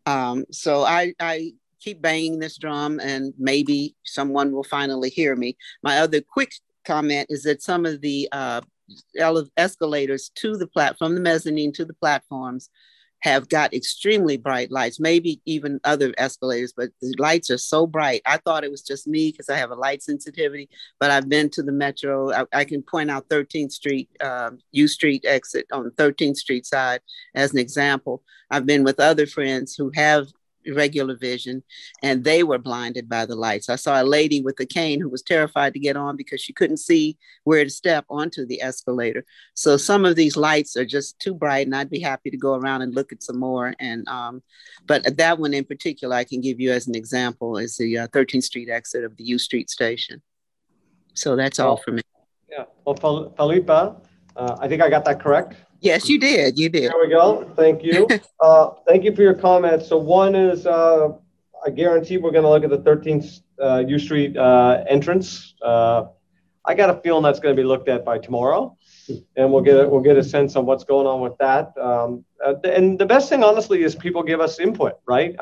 So I keep banging this drum, and maybe someone will finally hear me. My other quick comment is that some of the escalators to the from the mezzanine to the platforms have got extremely bright lights, maybe even other escalators, but the lights are so bright. I thought it was just me because I have a light sensitivity, but I've been to the Metro. I can point out 13th Street, U Street exit on 13th Street side as an example. I've been with other friends who have irregular vision, and they were blinded by the lights. I saw a lady with a cane who was terrified to get on because she couldn't see where to step onto the escalator. So some of these lights are just too bright, and I'd be happy to go around and look at some more. And but that one in particular, I can give you as an example, is the 13th Street exit of the U Street station. So that's all for me. Yeah. Well, Felipa, I think I got that correct. Yes, you did. You did. There we go. Thank you. Thank you for your comments. So one is, I guarantee we're going to look at the 13th U Street entrance. I got a feeling that's going to be looked at by tomorrow, and we'll get a sense on what's going on with that. And the best thing, honestly, is people give us input, right?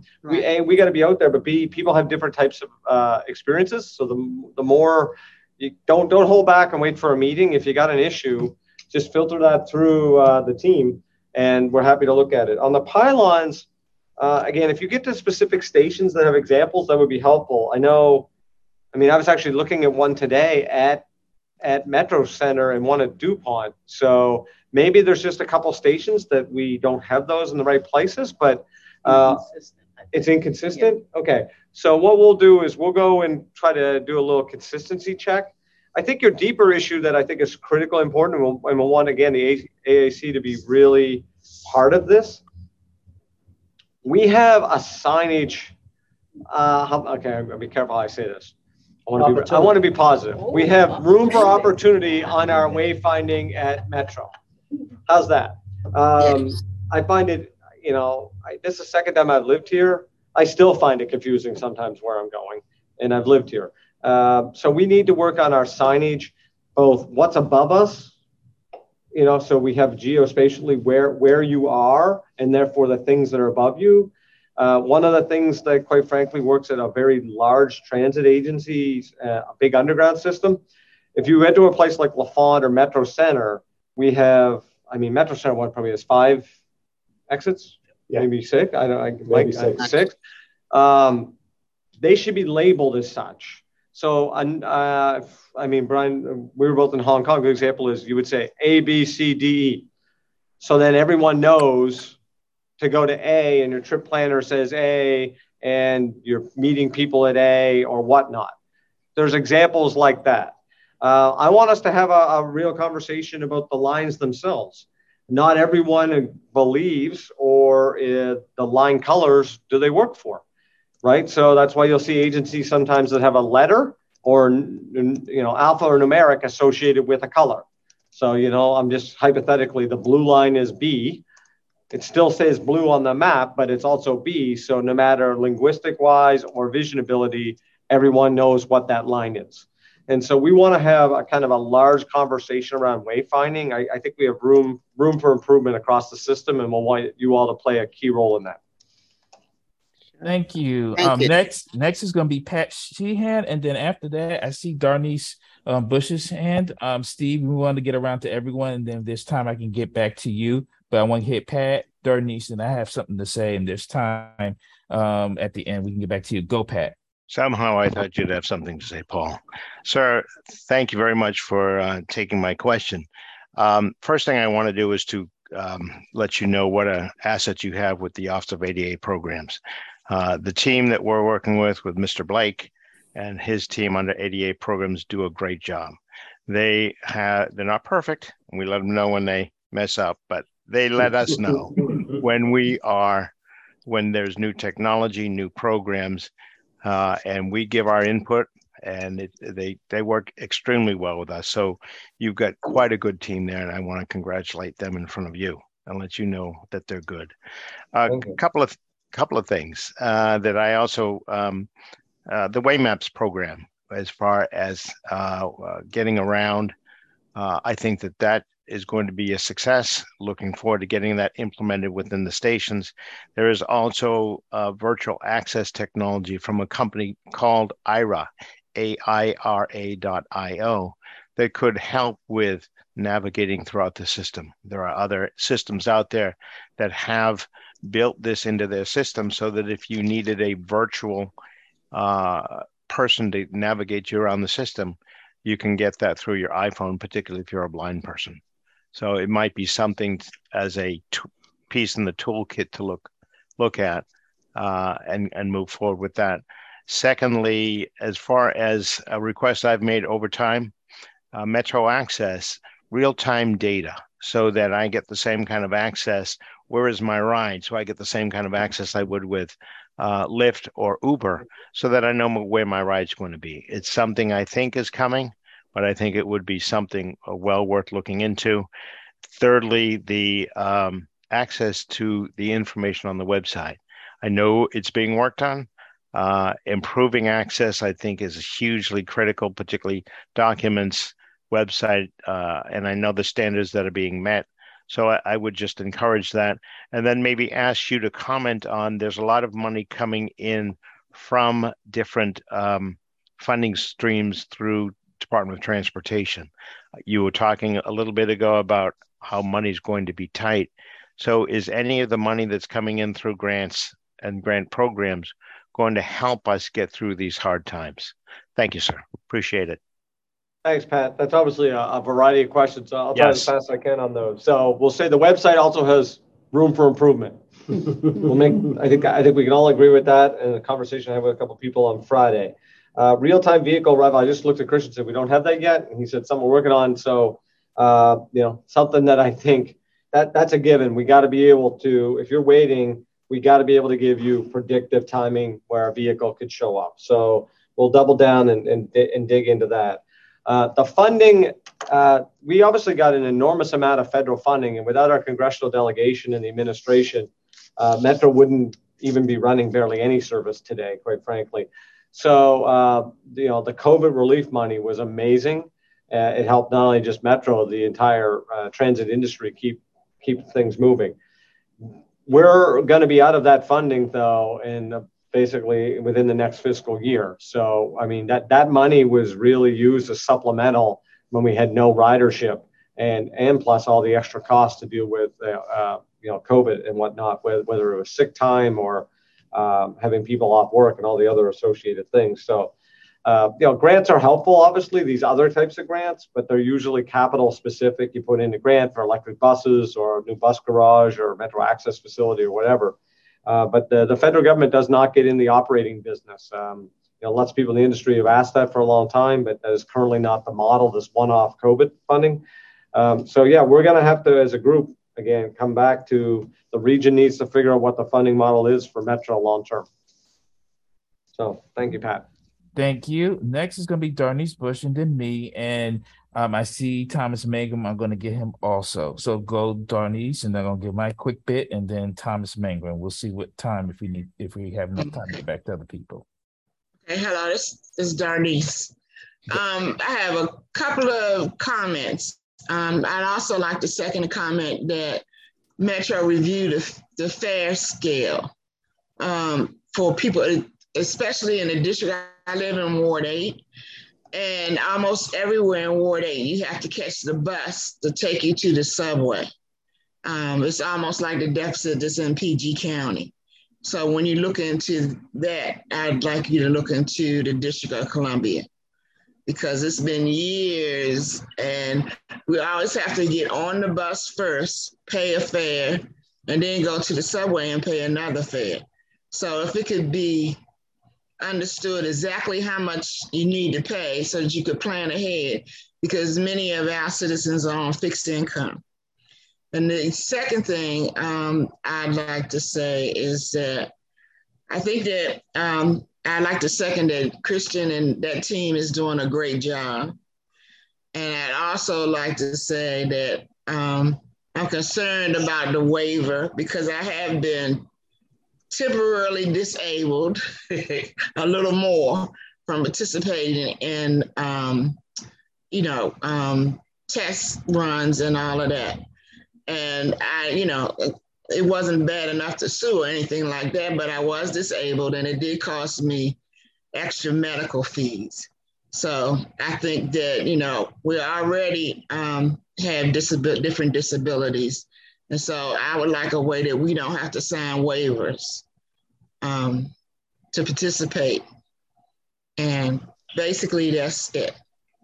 We got to be out there, but B, people have different types of experiences. So the more you don't hold back and wait for a meeting. If you got an issue, just filter that through the team, and we're happy to look at it. On the pylons, again, if you get to specific stations that have examples, that would be helpful. I was actually looking at one today at Metro Center and one at DuPont. So maybe there's just a couple stations that we don't have those in the right places, but it's inconsistent. Yeah. Okay. So what we'll do is we'll go and try to do a little consistency check. I think your deeper issue that I think is critical, important, and we'll want, again, the AAC to be really part of this. We have a signage. Okay, I'll be careful how I say this. I want to be positive. We have room for opportunity on our wayfinding at Metro. How's that? I find it, this is the second time I've lived here. I still find it confusing sometimes where I'm going, and I've lived here. So we need to work on our signage, both what's above us, so we have geospatially where you are, and therefore the things that are above you. One of the things that, quite frankly, works at a very large transit agency, a big underground system. If you head to a place like L'Enfant or Metro Center, we have, Metro Center one probably has 5 exits, maybe 6. Maybe 6. They should be labeled as such. So, Brian, we were both in Hong Kong. A good example is you would say A, B, C, D, E. So then everyone knows to go to A, and your trip planner says A, and you're meeting people at A or whatnot. There's examples like that. I want us to have a real conversation about the lines themselves. Not everyone believes, or the line colors, do they work for? Right. So that's why you'll see agencies sometimes that have a letter or, alpha or numeric associated with a color. So, I'm just hypothetically, the blue line is B. It still says blue on the map, but it's also B. So no matter linguistic wise or vision ability, everyone knows what that line is. And so we want to have a kind of a large conversation around wayfinding. I think we have room for improvement across the system, and we'll want you all to play a key role in that. Thank you. Thank you. Next is going to be Pat Sheehan, and then after that, I see Darnice Bush's hand. Steve, we want to get around to everyone, and then this time I can get back to you. But I want to hit Pat, Darnice, and I have something to say. And this time, at the end, we can get back to you. Go, Pat. Somehow I thought you'd have something to say, Paul. Sir, thank you very much for taking my question. First thing I want to do is to let you know what an asset you have with the Office of ADA programs. The team that we're working with Mr. Blake and his team under ADA programs do a great job. They're not perfect, and we let them know when they mess up, but they let us know when there's new technology, new programs, and we give our input, and they work extremely well with us. So you've got quite a good team there, and I want to congratulate them in front of you and let you know that they're good. A couple of things that I also, the WayMaps program, as far as getting around, I think that is going to be a success. Looking forward to getting that implemented within the stations. There is also virtual access technology from a company called Aira, AIRA.io, that could help with navigating throughout the system. There are other systems out there that have built this into their system so that if you needed a virtual person to navigate you around the system, you can get that through your iPhone, particularly if you're a blind person. So it might be something as a piece in the toolkit to look at and move forward with that. Secondly, as far as a request I've made over time, Metro Access, real-time data, so that I get the same kind of access. Where is my ride? So I get the same kind of access I would with Lyft or Uber, so that I know where my ride's going to be. It's something I think is coming, but I think it would be something well worth looking into. Thirdly, the access to the information on the website. I know it's being worked on. Improving access, I think, is hugely critical, particularly documents, website, and I know the standards that are being met. So I would just encourage that. And then maybe ask you to comment on, there's a lot of money coming in from different funding streams through Department of Transportation. You were talking a little bit ago about how money's going to be tight. So is any of the money that's coming in through grants and grant programs going to help us get through these hard times? Thank you, sir. Appreciate it. Thanks, Pat. That's obviously a variety of questions. So I'll try as fast as I can on those. So we'll say the website also has room for improvement. I think we can all agree with that. And the conversation I had with a couple of people on Friday. Real-time vehicle arrival. I just looked at Christian and said, we don't have that yet. And he said, something we're working on. So, something that I think that's a given. We got to be able to, if you're waiting, we got to be able to give you predictive timing where a vehicle could show up. So we'll double down and dig into that. The funding, we obviously got an enormous amount of federal funding, and without our congressional delegation and the administration, Metro wouldn't even be running barely any service today, quite frankly. So, the COVID relief money was amazing. It helped not only just Metro, the entire transit industry keep things moving. We're going to be out of that funding, though, in basically within the next fiscal year. So, I mean, that money was really used as supplemental when we had no ridership and plus all the extra costs to deal with, COVID and whatnot, whether it was sick time or having people off work and all the other associated things. So, grants are helpful, obviously, these other types of grants, but they're usually capital specific. You put in a grant for electric buses or a new bus garage or Metro Access facility or whatever. But the federal government does not get in the operating business. Lots of people in the industry have asked that for a long time, but that is currently not the model, this one-off COVID funding. We're going to have to, as a group, again, come back to the region needs to figure out what the funding model is for Metro long-term. So thank you, Pat. Thank you. Next is going to be Darnice Bush and then me. And I see Thomas Mangum. I'm going to get him also. So go Darnice, and I'm going to give my quick bit, and then Thomas Mangum. We'll see what time if we have enough time to get back to other people. Okay, hello. This is Darnice. I have a couple of comments. I'd also like to second a comment that Metro reviewed the fare scale. for people, especially in the district. I live in Ward 8, and almost everywhere in Ward 8, you have to catch the bus to take you to the subway. It's almost like the deficit that's in PG County. So when you look into that, I'd like you to look into the District of Columbia, because it's been years and we always have to get on the bus first, pay a fare, and then go to the subway and pay another fare. So if it could be understood exactly how much you need to pay so that you could plan ahead, because many of our citizens are on fixed income. And the second thing I'd like to say is that I think that I'd like to second that Christian and that team is doing a great job. And I'd also like to say that I'm concerned about the waiver, because I have been temporarily disabled a little more from participating in, test runs and all of that. And it wasn't bad enough to sue or anything like that, but I was disabled and it did cost me extra medical fees. So I think that, we already have different disabilities. And so I would like a way that we don't have to sign waivers to participate. And basically that's it.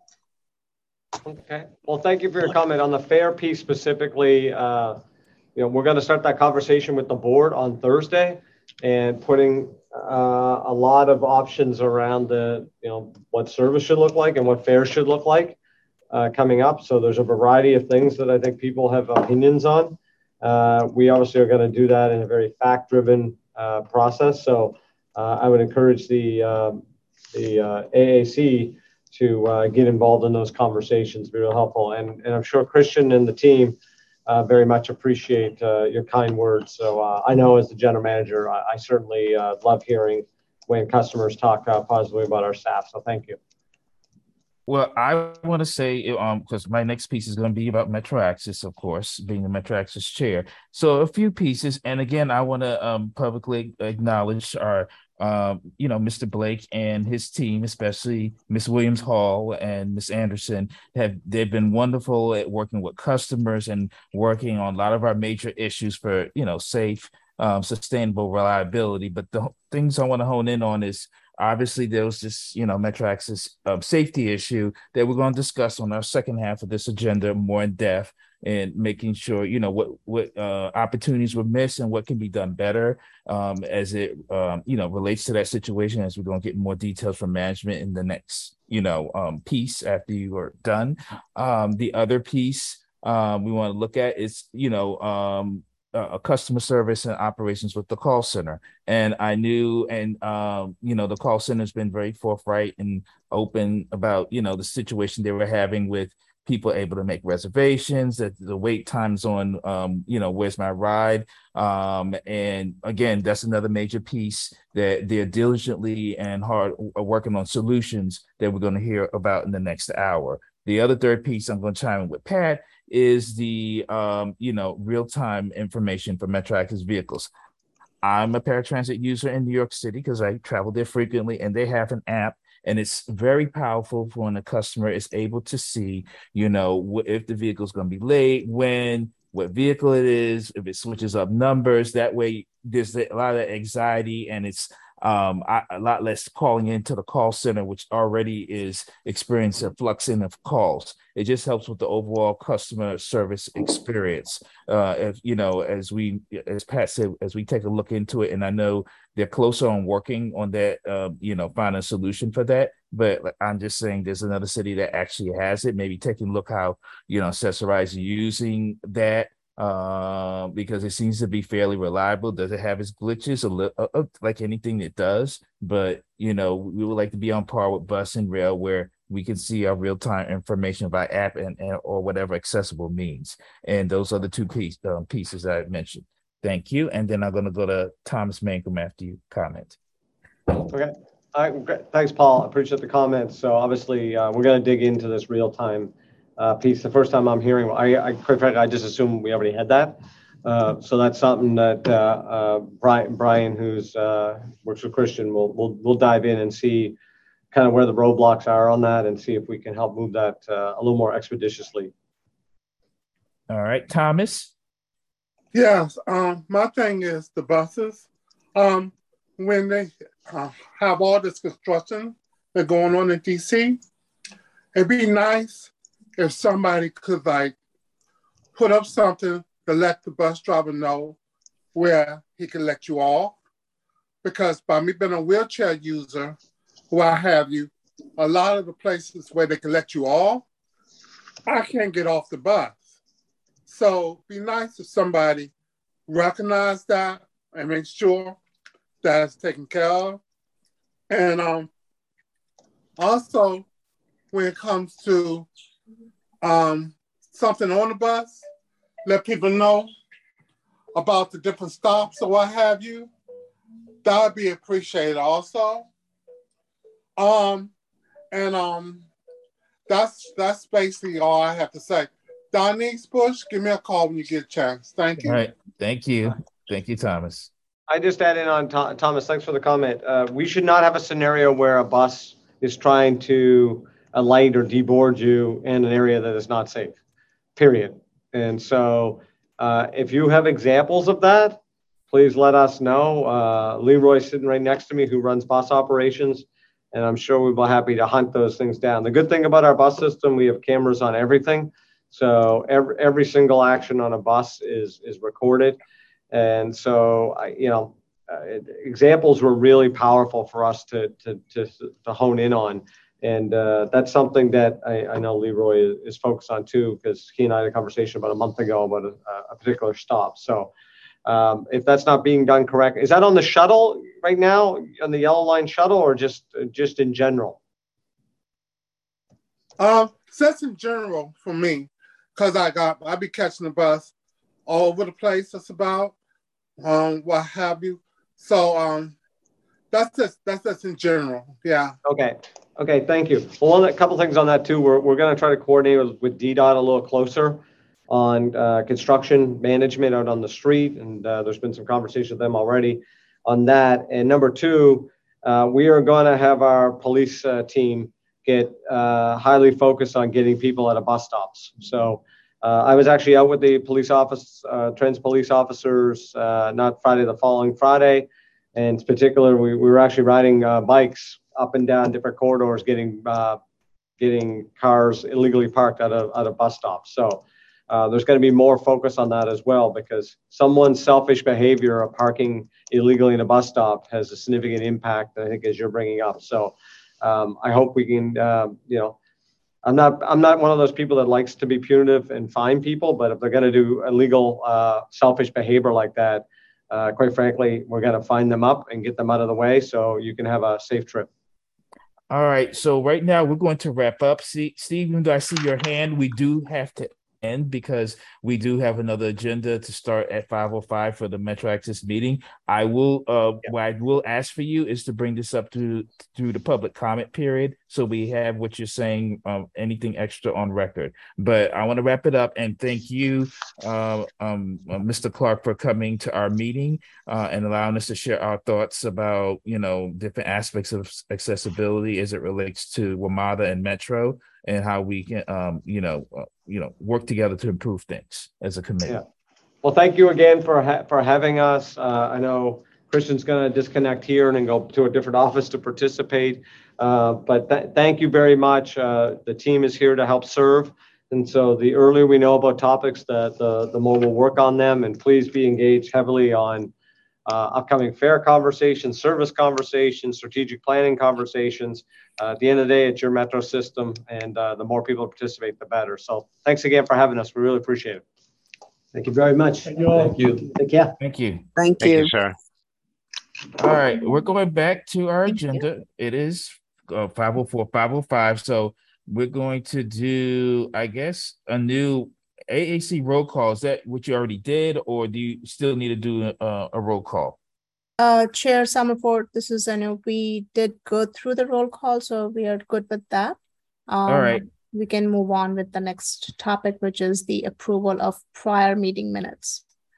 Okay. Well, thank you for your comment on the fare piece specifically. We're going to start that conversation with the board on Thursday and putting a lot of options around what service should look like and what fares should look like coming up. So there's a variety of things that I think people have opinions on. We obviously are going to do that in a very fact-driven process. So I would encourage the AAC to get involved in those conversations, be real helpful. And I'm sure Christian and the team very much appreciate your kind words. So I know as the general manager, I certainly love hearing when customers talk positively about our staff. So thank you. Well, I want to say, because my next piece is going to be about Metro Access, of course, being the Metro Access chair. So a few pieces. And again, I want to publicly acknowledge our Mr. Blake and his team, especially Ms. Williams Hall and Ms. Anderson, they've been wonderful at working with customers and working on a lot of our major issues for, safe, sustainable reliability. But the things I want to hone in on is obviously there was this, Metro Access safety issue that we're going to discuss on our second half of this agenda more in depth, and making sure, what opportunities were missed and what can be done better as it, relates to that situation, as we're going to get more details from management in the next, piece after you are done. The other piece we want to look at is, customer service and operations with the call center. And I knew, the call center has been very forthright and open about, the situation they were having with people able to make reservations, that the wait times on, where's my ride? And again, that's another major piece that they're diligently and hard working on solutions that we're going to hear about in the next hour. The other third piece I'm going to chime in with Pat is the, real-time information for Metro Access vehicles. I'm a paratransit user in New York City because I travel there frequently, and they have an app. And it's very powerful for when a customer is able to see, if the vehicle is going to be late, what vehicle it is, if it switches up numbers. That way, there's a lot of anxiety, and it's a lot less calling into the call center, which already is experiencing a flux in of calls. It just helps with the overall customer service experience. As Pat said, as we take a look into it, and I know they're closer on working on that, finding a solution for that. But I'm just saying there's another city that actually has it. Maybe taking a look how, Accessorize using that. Because it seems to be fairly reliable. Does it have its glitches? Like anything it does, but we would like to be on par with bus and rail, where we can see our real-time information by app and or whatever accessible means. And those are the two pieces I mentioned. Thank you. And then I'm going to go to Thomas Mangum after you comment. Okay. Thanks, Paul. I appreciate the comments. So obviously, we're going to dig into this real-time piece. The first time I'm hearing, quite frankly, I just assumed we already had that. So that's something that Brian, who's works with Christian, we'll dive in and see kind of where the roadblocks are on that and see if we can help move that a little more expeditiously. All right, Thomas. Yes, my thing is the buses. When they have all this construction that's going on in DC, it'd be nice if somebody could like put up something to let the bus driver know where he can let you off. Because by me being a wheelchair user, who I have you, a lot of the places where they can let you off, I can't get off the bus. So it'd be nice if somebody recognize that and make sure that it's taken care of. And also, when it comes to something on the bus, let people know about the different stops or what have you. That would be appreciated also. That's basically all I have to say. Denise Bush, give me a call when you get a chance. Thank you. All right. Thank you. Thank you, Thomas. I just add in on Thomas, thanks for the comment. We should not have a scenario where a bus is trying to alight or deboard you in an area that is not safe, period. And so if you have examples of that, please let us know. Leroy's sitting right next to me who runs bus operations, and I'm sure we'll be happy to hunt those things down. The good thing about our bus system, we have cameras on everything. So every single action on a bus is recorded. And so, examples were really powerful for us to hone in on. And that's something that I know Leroy is focused on too, because he and I had a conversation about a month ago about a particular stop. So if that's not being done correct, is that on the shuttle right now, on the Yellow Line shuttle, or just in general? So that's in general for me, because I be catching the bus all over the place. That's about what have you. So that's just in general. Yeah. Okay. Thank you. Well, a couple things on that too. We're going to try to coordinate with DDOT a little closer on construction management out on the street, and there's been some conversation with them already on that. And number two, we are going to have our police team get highly focused on getting people at a bus stops. So I was actually out with the police office, trans police officers, not Friday, the following Friday. And in particular, we were actually riding bikes up and down different corridors, getting cars illegally parked at a bus stop. So there's going to be more focus on that as well, because someone's selfish behavior of parking illegally in a bus stop has a significant impact, I think, as you're bringing up. So I hope we can, I'm not one of those people that likes to be punitive and fine people, but if they're going to do illegal, selfish behavior like that, quite frankly, we're going to find them up and get them out of the way so you can have a safe trip. All right. So right now we're going to wrap up. See, Steve, even though I see your hand, we do have to end because we do have another agenda to start at 5:05 for the Metro Access meeting. I will what I will ask for you is to bring this up through the public comment period, so we have what you're saying, anything extra on record. But I want to wrap it up and thank you, Mr. Clark, for coming to our meeting and allowing us to share our thoughts about different aspects of accessibility as it relates to WMATA and Metro, and how we can work together to improve things as a committee. Yeah. Well, thank you again for having us. I know Christian's going to disconnect here and then go to a different office to participate. But thank you very much. The team is here to help serve. And so the earlier we know about topics, the more we'll work on them. And please be engaged heavily on upcoming fair conversations, service conversations, strategic planning conversations. At the end of the day, it's your Metro system, and the more people participate, the better. So thanks again for having us. We really appreciate it. Thank you very much. Thank you all. Thank you. Take care. Thank you. Thank you, sir. All right, we're going back to our agenda. It is 5:04, 5:05. So we're going to do, I guess, a new AAC roll call. Is that what you already did, or do you still need to do a roll call? Chair Summerford, this is Anu. We did go through the roll call, so we are good with that. All right. We can move on with the next topic, which is the approval of prior meeting minutes.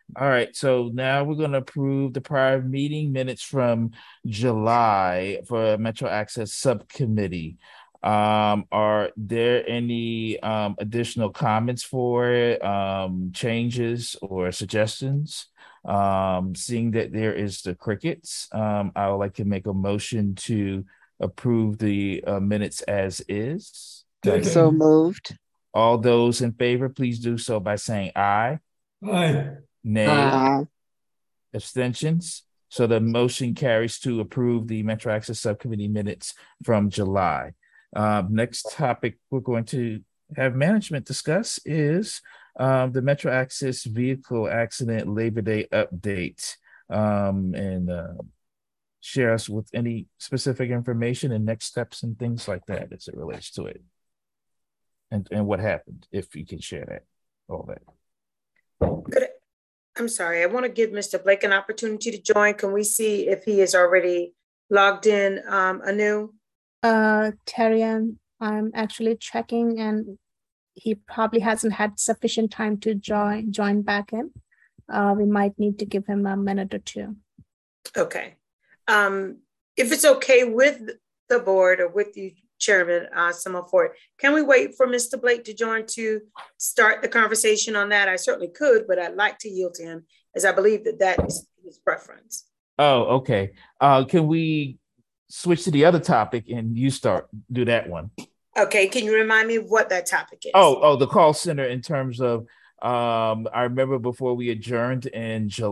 All right, so now we're going to approve the prior meeting minutes from July for Metro Access Subcommittee. Are there any additional comments for it, changes or suggestions? Seeing that there is the crickets, I would like to make a motion to approve the minutes as is. So moved. All those in favor, please do so by saying aye. Aye. Nay. Abstentions. So the motion carries to approve the Metro Access Subcommittee minutes from July. Next topic we're going to have management discuss is the Metro Access Vehicle Accident Labor Day update, and share us with any specific information and next steps and things like that as it relates to it. And what happened, if you can share that, all that. I'm sorry, I want to give Mr. Blake an opportunity to join. Can we see if he is already logged in anew? Terry, I'm actually checking, and he probably hasn't had sufficient time to join back in. We might need to give him a minute or two. Okay. If it's okay with the board or with you, Chairman Semaphore, can we wait for Mr. Blake to join to start the conversation on that? I certainly could, but I'd like to yield to him, as I believe that is his preference. Oh, okay. Can we switch to the other topic and you do that one? Okay. Can you remind me of what that topic is? Oh, the call center in terms of, I remember before we adjourned at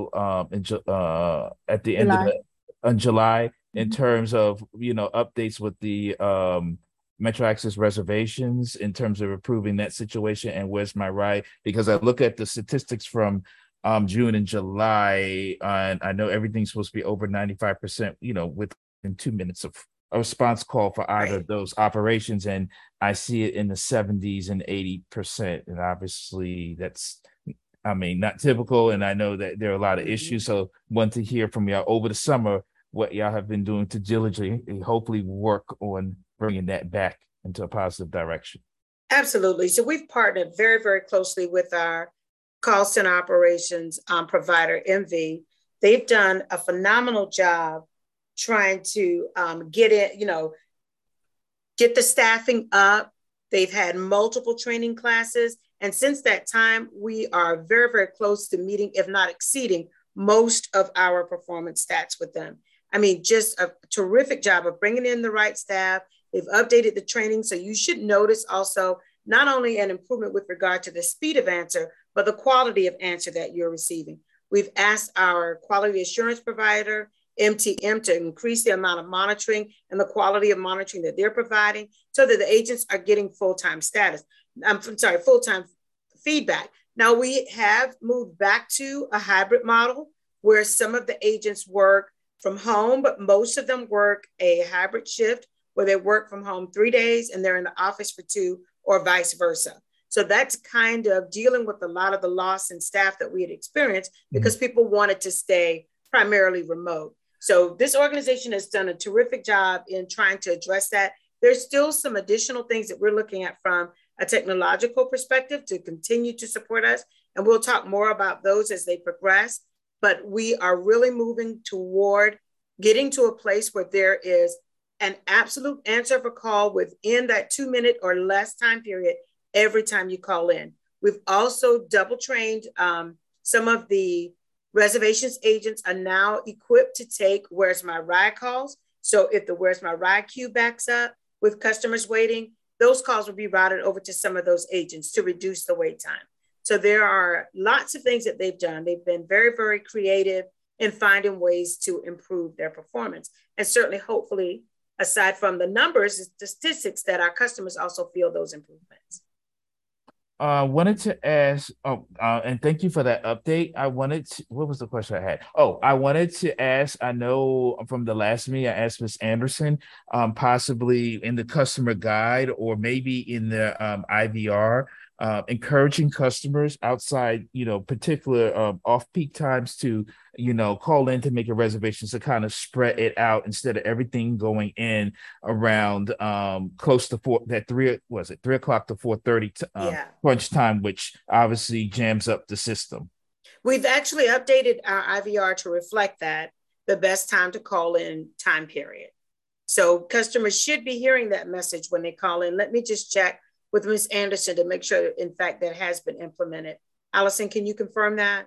the end of July, in terms of, updates with the Metro Access reservations in terms of improving that situation and where's my ride, because I look at the statistics from June and July, and I know everything's supposed to be over 95%, within 2 minutes of a response call for either of those operations, and I see it in the 70s and 80%, and obviously that's, not typical, and I know that there are a lot of issues, so want to hear from y'all over the summer what y'all have been doing to diligently and hopefully work on bringing that back into a positive direction. Absolutely. So we've partnered very, very closely with our call center operations provider, MV. They've done a phenomenal job trying to get the staffing up. They've had multiple training classes. And since that time, we are very, very close to meeting, if not exceeding, most of our performance stats with them. Just a terrific job of bringing in the right staff. They've updated the training. So you should notice also not only an improvement with regard to the speed of answer, but the quality of answer that you're receiving. We've asked our quality assurance provider, MTM, to increase the amount of monitoring and the quality of monitoring that they're providing so that the agents are getting full-time full-time feedback. Now we have moved back to a hybrid model where some of the agents work from home, but most of them work a hybrid shift where they work from home 3 days and they're in the office for 2, or vice versa. So that's kind of dealing with a lot of the loss in staff that we had experienced because people wanted to stay primarily remote. So this organization has done a terrific job in trying to address that. There's still some additional things that we're looking at from a technological perspective to continue to support us. And we'll talk more about those as they progress. But we are really moving toward getting to a place where there is an absolute answer for call within that 2 minute or less time period every time you call in. We've also double trained some of the reservations agents are now equipped to take Where's My Ride calls. So if the Where's My Ride queue backs up with customers waiting, those calls will be routed over to some of those agents to reduce the wait time. So there are lots of things that they've done. They've been very, very creative in finding ways to improve their performance. And certainly, hopefully, aside from the numbers, the statistics, that our customers also feel those improvements. Wanted to ask, and thank you for that update. What was the question I had? I wanted to ask, I know from the last meeting, I asked Ms. Anderson, possibly in the customer guide or maybe in the IVR, encouraging customers outside, particular off-peak times to, call in to make a reservation, to kind of spread it out instead of everything going in around close to 3 o'clock to 4:30 crunch time, which obviously jams up the system. We've actually updated our IVR to reflect that, the best time to call in time period. So customers should be hearing that message when they call in. Let me just check with Ms. Anderson to make sure, in fact, that has been implemented. Allison, can you confirm that?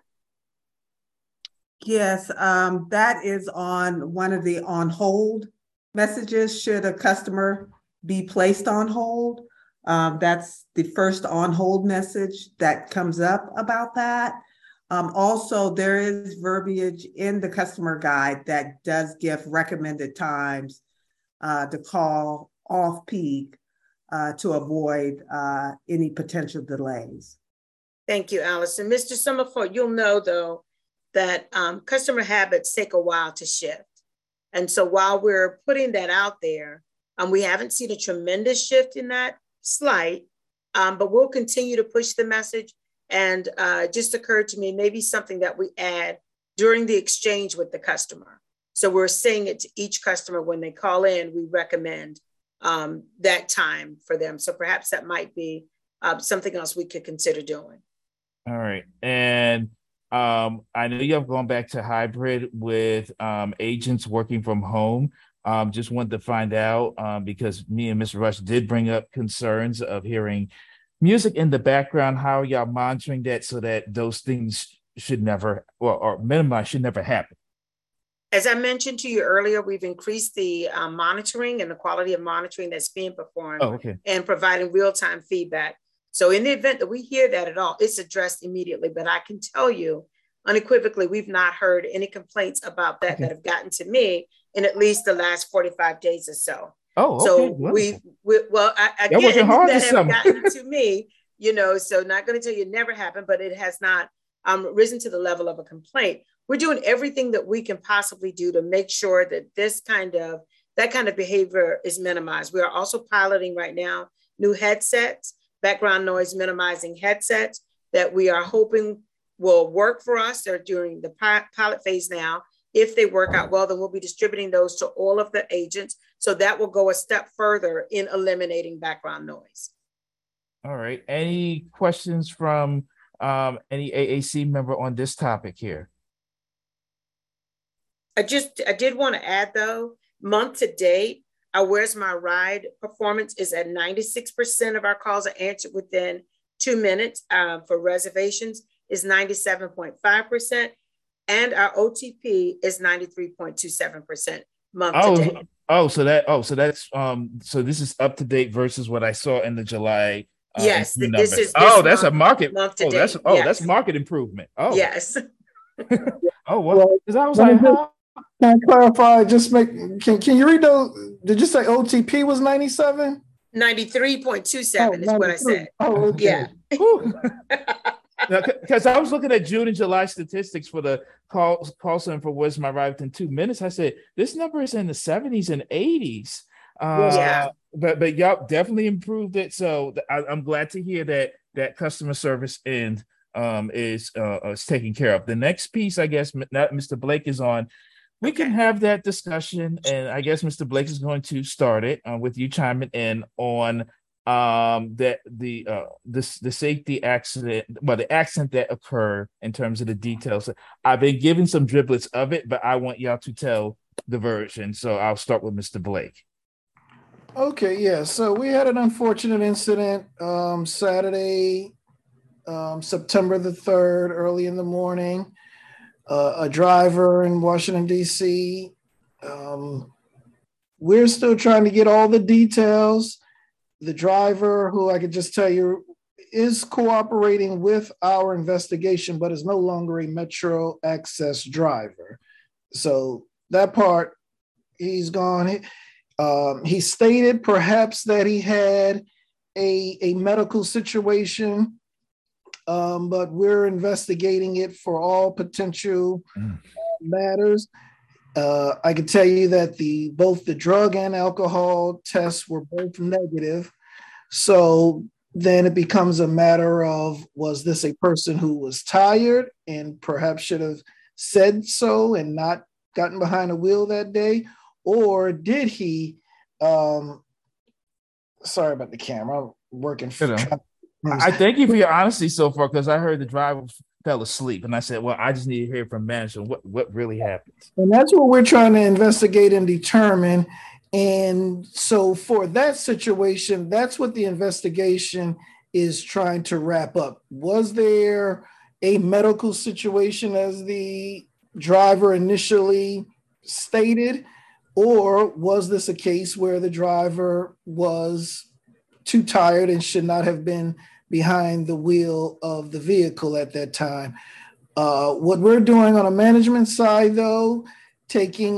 Yes, that is on one of the on hold messages. Should a customer be placed on hold? That's the first on hold message that comes up about that. Also, there is verbiage in the customer guide that does give recommended times to call off peak to avoid any potential delays. Thank you, Allison. Mr. Summerford, you'll know though that customer habits take a while to shift. And so while we're putting that out there, we haven't seen a tremendous shift in that, slight, but we'll continue to push the message. And just occurred to me, maybe something that we add during the exchange with the customer. So we're saying it to each customer when they call in, we recommend that time for them. So perhaps that might be something else we could consider doing. All right. And I know you have gone back to hybrid with agents working from home. Just wanted to find out because me and Mr. Rush did bring up concerns of hearing music in the background. How are y'all monitoring that so that those things should never, or minimize, should never happen? As I mentioned to you earlier, we've increased the monitoring and the quality of monitoring that's being performed and providing real-time feedback. So in the event that we hear that at all, it's addressed immediately. But I can tell you unequivocally, we've not heard any complaints about that that have gotten to me in at least the last 45 days or so. Oh, okay. So again, that have gotten to me, you know, so not going to tell you it never happened, but it has not risen to the level of a complaint. We're doing everything that we can possibly do to make sure that that kind of behavior is minimized. We are also piloting right now new headsets, background noise minimizing headsets that we are hoping will work for us. They're during the pilot phase now. If they work out well, then we'll be distributing those to all of the agents. So that will go a step further in eliminating background noise. All right. Any questions from any AAC member on this topic here? I did want to add though, month to date, our Where's My Ride performance is at 96% of our calls are answered within 2 minutes. For reservations is 97.5%. And our OTP is 93.27% month to date. So this is up to date versus what I saw in the July. Yes, this is that's a market. Month to date. That's market improvement. Oh, yes. Because I was like, how? Can I clarify? Can you read those? Did you say OTP was 97? 93.27 is what I said. Oh, okay. Yeah. Because I was looking at June and July statistics for the call center for Where's My Ride within 2 minutes. I said, this number is in the 70s and 80s. But y'all definitely improved it. So I'm glad to hear that customer service end is taken care of. The next piece, I guess, Mr. Blake is on. We can have that discussion, and I guess Mr. Blake is going to start it with you chiming in on the safety accident, the accident that occurred in terms of the details. I've been given some driblets of it, but I want y'all to tell the version. So I'll start with Mr. Blake. Okay, yeah. So we had an unfortunate incident Saturday, September the 3rd, early in the morning. A driver in Washington, D.C. We're still trying to get all the details. The driver, who I could just tell you, is cooperating with our investigation, but is no longer a Metro Access driver. So that part, he's gone. He stated perhaps that he had a medical situation, but we're investigating it for all potential matters. I can tell you that both the drug and alcohol tests were both negative. So then it becomes a matter of, was this a person who was tired and perhaps should have said so and not gotten behind the wheel that day? Or did he, sorry about the camera, I'm working. I thank you for your honesty so far, because I heard the driver fell asleep. And I said, well, I just need to hear from management what really happened. And that's what we're trying to investigate and determine. And so for that situation, that's what the investigation is trying to wrap up. Was there a medical situation as the driver initially stated, or was this a case where the driver was too tired and should not have been behind the wheel of the vehicle at that time? What we're doing on a management side, though, taking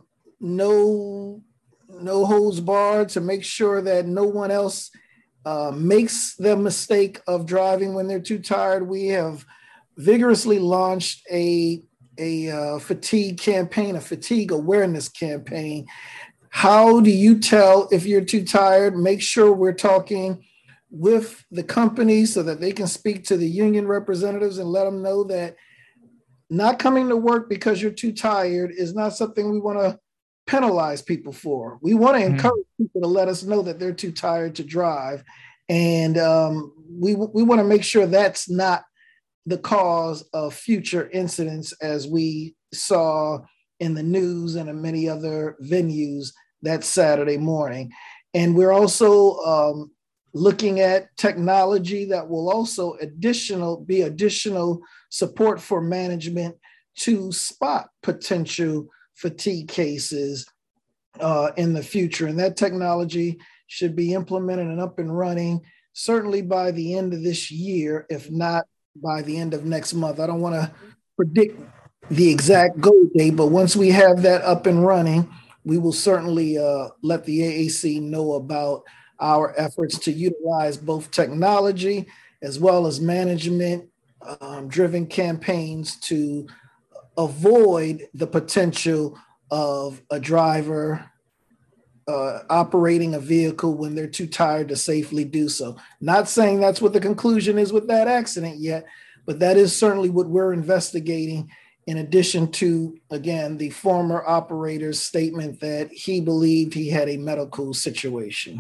no holds barred to make sure that no one else makes the mistake of driving when they're too tired. We have vigorously launched a fatigue campaign, a fatigue awareness campaign. How do you tell if you're too tired? Make sure we're talking with the company so that they can speak to the union representatives and let them know that not coming to work because you're too tired is not something we want to penalize people for. We want to encourage people to let us know that they're too tired to drive. And we want to make sure that's not the cause of future incidents, as we saw in the news and in many other venues that Saturday morning. And we're also looking at technology that will also be additional support for management to spot potential fatigue cases in the future. And that technology should be implemented and up and running certainly by the end of this year, if not by the end of next month. I don't want to predict the exact go date, but once we have that up and running, we will certainly let the AAC know about our efforts to utilize both technology as well as management driven campaigns to avoid the potential of a driver operating a vehicle when they're too tired to safely do so. Not saying that's what the conclusion is with that accident yet, but that is certainly what we're investigating, in addition to, again, the former operator's statement that he believed he had a medical situation.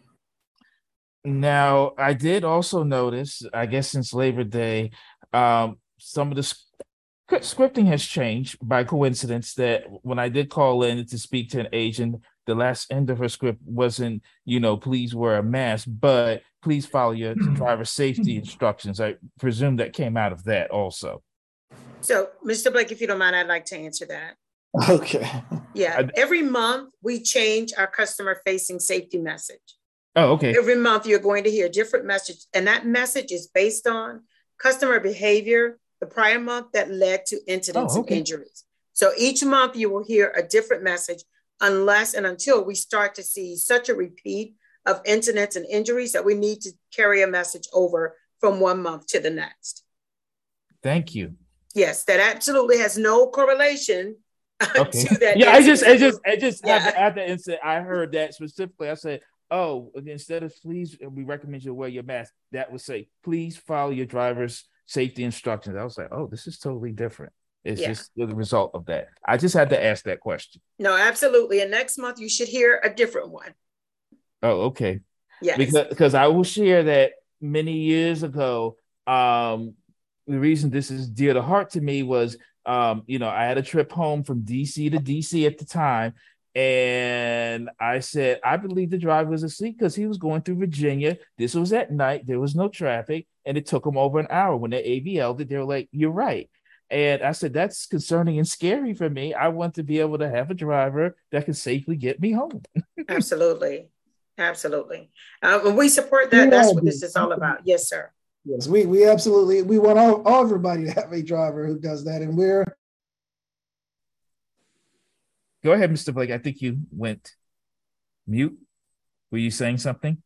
Now, I did also notice, I guess since Labor Day, some of the scripting has changed by coincidence, that when I did call in to speak to an agent, the last end of her script wasn't, please wear a mask, but please follow your driver safety instructions. I presume that came out of that also. So, Mr. Blake, if you don't mind, I'd like to answer that. Okay. Yeah. Every month we change our customer-facing safety message. Oh, okay. Every month you're going to hear a different message, and that message is based on customer behavior the prior month that led to incidents and injuries. So each month you will hear a different message, unless and until we start to see such a repeat of incidents and injuries that we need to carry a message over from one month to the next. Thank you. Yes, that absolutely has no correlation to that. Yeah, I just had the incident. I heard that specifically. I said, oh, instead of please, we recommend you wear your mask, that would say, please follow your driver's safety instructions. I was like, oh, this is totally different. It's just the result of that. I just had to ask that question. No, absolutely. And next month you should hear a different one. Oh, okay. Yes. Because I will share that many years ago, the reason this is dear to heart to me was, I had a trip home from DC to DC at the time. And I said, I believe the driver was asleep because he was going through Virginia. This was at night. There was no traffic. And it took him over an hour. When they AVL'd it, they were like, you're right. And I said, that's concerning and scary for me. I want to be able to have a driver that can safely get me home. Absolutely. Absolutely. When we support that, that's what this is all about. Yes, sir. Yes, we absolutely, we want all everybody to have a driver who does that. And we're. Go ahead, Mr. Blake. I think you went mute. Were you saying something?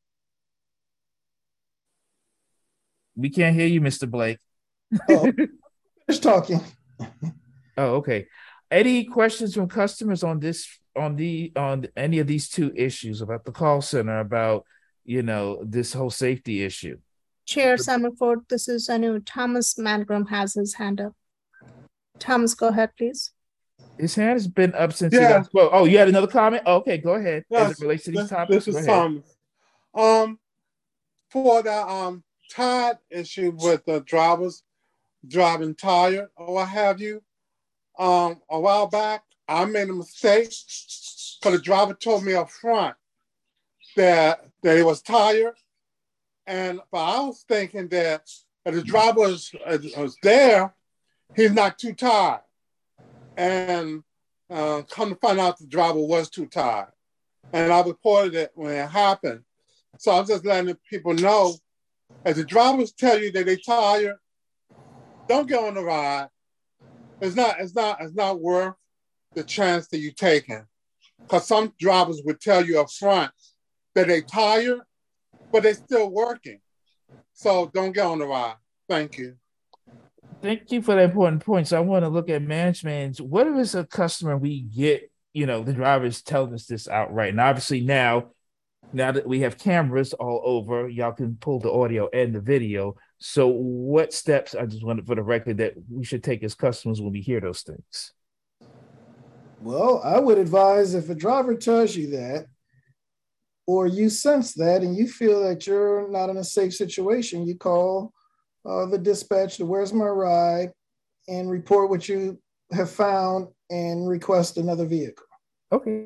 We can't hear you, Mr. Blake. Oh, just talking. Oh, okay. Any questions from customers on any of these two issues, about the call center, about this whole safety issue? Chair Summerford, this is Anu. Thomas Mangrum has his hand up. Thomas, go ahead, please. His hand has been up since he got spoke. Oh, you had another comment? Oh, okay, go ahead. Yes, as it relates to these topics. This is Thomas. For the tired issue with the drivers, driving tired or what have you. A while back, I made a mistake because the driver told me up front that he was tired. But I was thinking that if the driver was there, he's not too tired. And come to find out the driver was too tired. And I reported it when it happened. So I'm just letting people know, if the drivers tell you that they're tired, don't get on the ride. It's not worth the chance that you're taking. Because some drivers would tell you up front that they're tired, but they're still working. So don't get on the ride. Thank you. Thank you for that important point. So I want to look at management. What if it's a customer we get, the driver's telling us this outright? And obviously now that we have cameras all over, y'all can pull the audio and the video. So what steps, I just wanted for the record, that we should take as customers when we hear those things? Well, I would advise, if a driver tells you that, or you sense that and you feel that you're not in a safe situation, you call the dispatch to Where's My Ride and report what you have found and request another vehicle. Okay.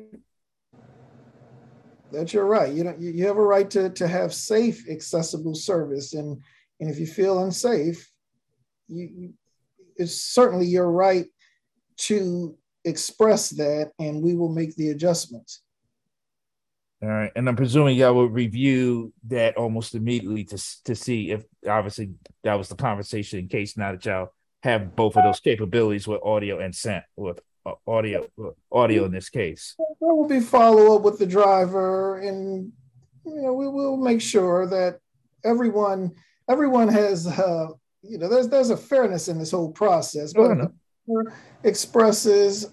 That's your right. You have a right to have safe, accessible service. And if you feel unsafe, it's certainly your right to express that, and we will make the adjustments. All right. And I'm presuming y'all will review that almost immediately to see if, obviously, that was the conversation, in case now that y'all have both of those capabilities with audio and sound, with audio in this case. There will be follow-up with the driver, and we will make sure that everyone has there's a fairness in this whole process. But expresses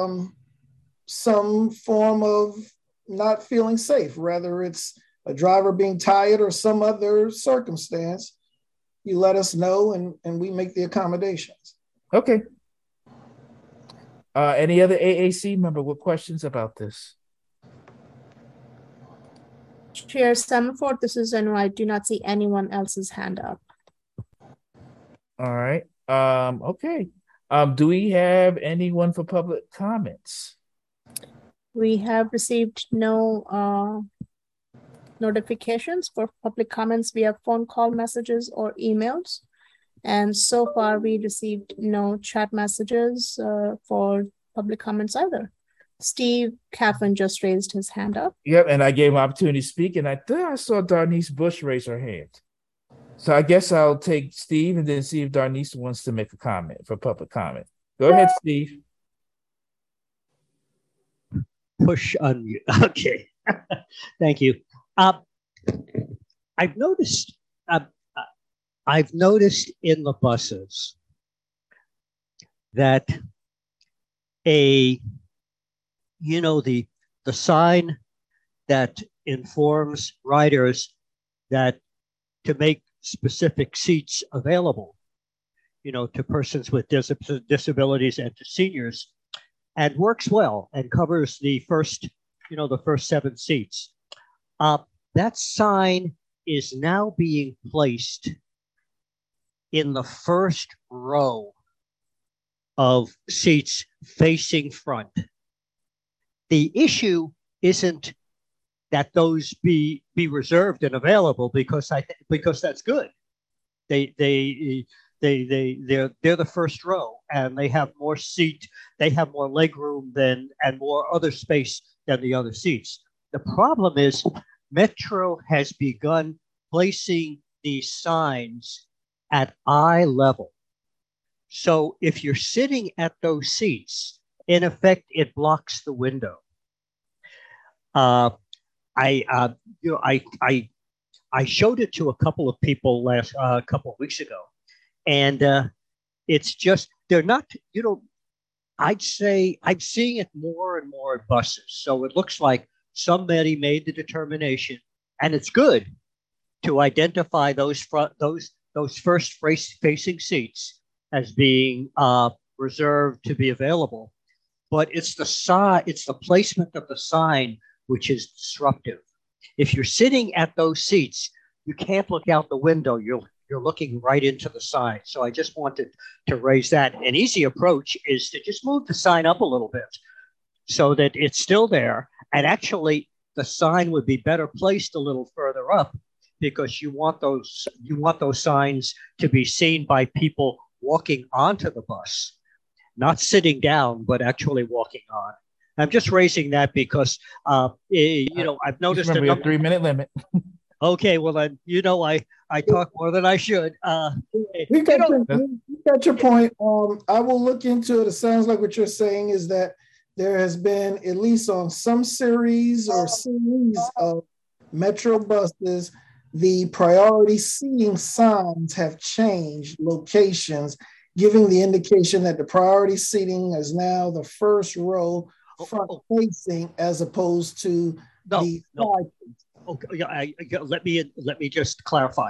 some form of not feeling safe, whether it's a driver being tired or some other circumstance, you let us know and we make the accommodations. Okay. Any other AAC member with questions about this? Chair Summerford, this is Anu. I do not see anyone else's hand up. All right. Okay. Do we have anyone for public comments? We have received no notifications for public comments via phone call, messages, or emails. And so far, we received no chat messages for public comments either. Steve Caffin just raised his hand up. Yep, and I gave him opportunity to speak, and I thought I saw Darnice Bush raise her hand. So I guess I'll take Steve and then see if Darnice wants to make a comment for public comment. Go ahead, Steve. Push unmute. Okay. Thank you. I've noticed in the buses that the sign that informs riders that to make specific seats available, to persons with disabilities and to seniors, and works well and covers the first 7 seats. That sign is now being placed in the first row of seats facing front. The issue isn't that those be reserved and available, because that's good. They're the first row, and they have more leg room and more other space than the other seats. The problem is Metro has begun placing these signs at eye level. So if you're sitting at those seats, in effect, it blocks the window. I showed it to a couple of people a couple of weeks ago, and it's just, they're not, I'd say I'm seeing it more and more at buses. So it looks like somebody made the determination, and it's good to identify those first facing seats as being reserved to be available. But it's the placement of the sign which is disruptive. If you're sitting at those seats, you can't look out the window. You're looking right into the sign. So I just wanted to raise that. An easy approach is to just move the sign up a little bit so that it's still there. And actually, the sign would be better placed a little further up because you want those signs to be seen by people walking onto the bus, not sitting down, but actually walking on. I'm just raising that because, I've noticed a 3-minute limit. Okay, well then, I talk more than I should. We got your point. I will look into it. It sounds like what you're saying is that there has been, at least on some series of Metro buses, the priority seating signs have changed locations, giving the indication that the priority seating is now the first row front facing as opposed to the side. Okay, let me just clarify.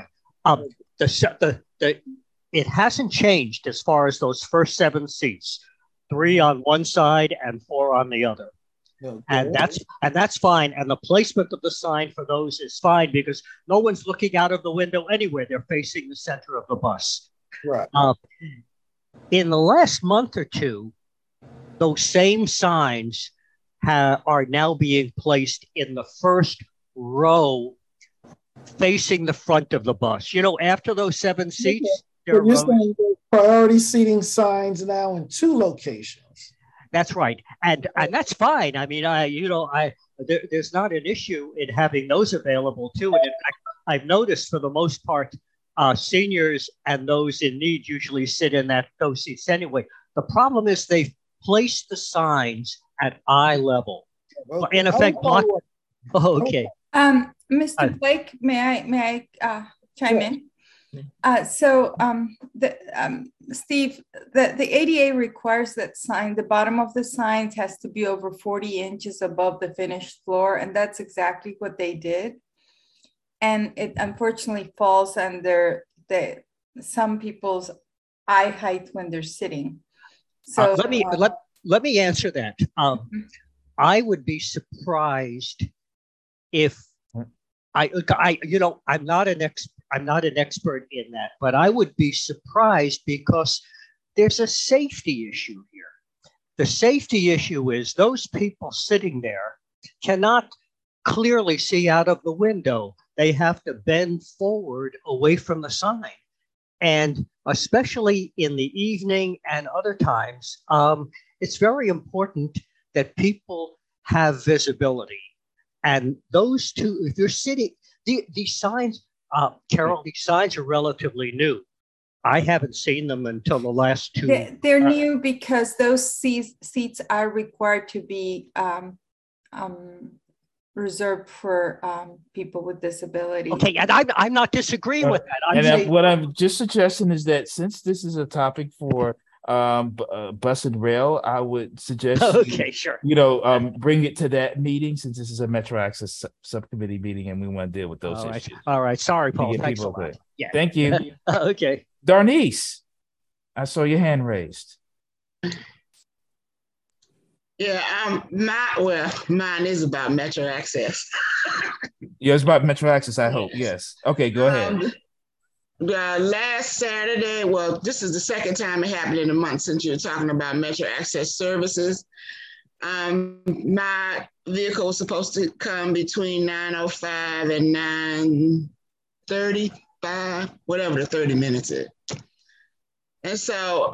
It hasn't changed as far as those first 7 seats, 3 on one side and 4 on the other. Okay. And that's fine. And the placement of the sign for those is fine because no one's looking out of the window anywhere. They're facing the center of the bus. Right. In the last month or two, those same signs are now being placed in the first row facing the front of the bus. After those 7 seats, there are saying priority seating signs now in 2 locations. That's right, and that's fine. I mean, there's not an issue in having those available too. And in fact, I've noticed for the most part, seniors and those in need usually sit in those seats anyway. The problem is they've placed the signs at eye level. Okay. In effect, block. Oh, okay. Mr. Blake, may I chime in? Steve, the ADA requires that the bottom of the signs has to be over 40 inches above the finished floor, and that's exactly what they did. And it unfortunately falls under some people's eye height when they're sitting. So let me answer that. I would be surprised if I'm not an expert in that, but I would be surprised because there's a safety issue here. The safety issue is those people sitting there cannot clearly see out of the window. They have to bend forward away from the sign. And especially in the evening and other times, it's very important that people have visibility. And those two, if you're sitting, these signs, Carol, these signs are relatively new. I haven't seen them until the last 2. They're new because those seats are required to be reserved for people with disabilities. Okay, and I'm not disagreeing with that. What I'm just suggesting is that since this is a topic for bus and rail, I would suggest bring it to that meeting since this is a Metro Access subcommittee meeting and we want to deal with those issues. All right. Sorry, Paul. Thanks a lot. Yeah. Thank you. Okay. Darnice, I saw your hand raised. Yeah, mine is about Metro Access. Yeah, it's about Metro Access, I hope. Yes. Okay, go ahead. Last Saturday, well, this is the second time it happened in a month since you're talking about Metro Access services. My vehicle was supposed to come between 9:05 and 9:35, whatever the 30 minutes is. And so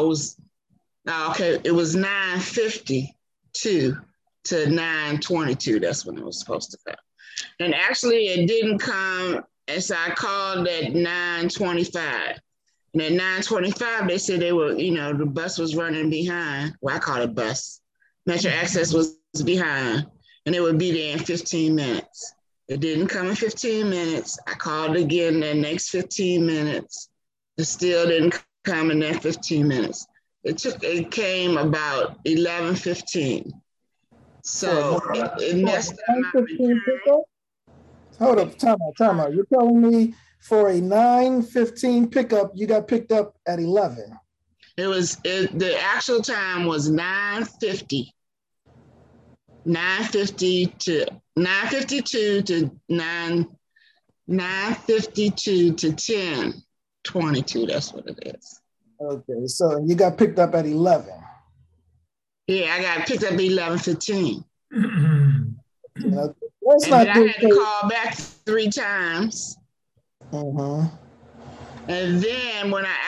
it was 9:52 to 9:22. That's when it was supposed to come. And actually it didn't come. And so I called at 9:25. And at 9:25, they said they were, the bus was running behind. Well, I call it bus. Metro Access was behind. And it would be there in 15 minutes. It didn't come in 15 minutes. I called again the next 15 minutes. It still didn't come in that 15 minutes. It came about 11:15. So it messed up my return. Hold up, time out. You're telling me for a 9:15 pickup, you got picked up at 11. The actual time was 9:50. 9:52 to 9:52 to 10. 22. That's what it is. Okay, so you got picked up at 11. Yeah, I got picked up at 11:15. That's and not then I had to call back 3 times. Mm-hmm. And then when I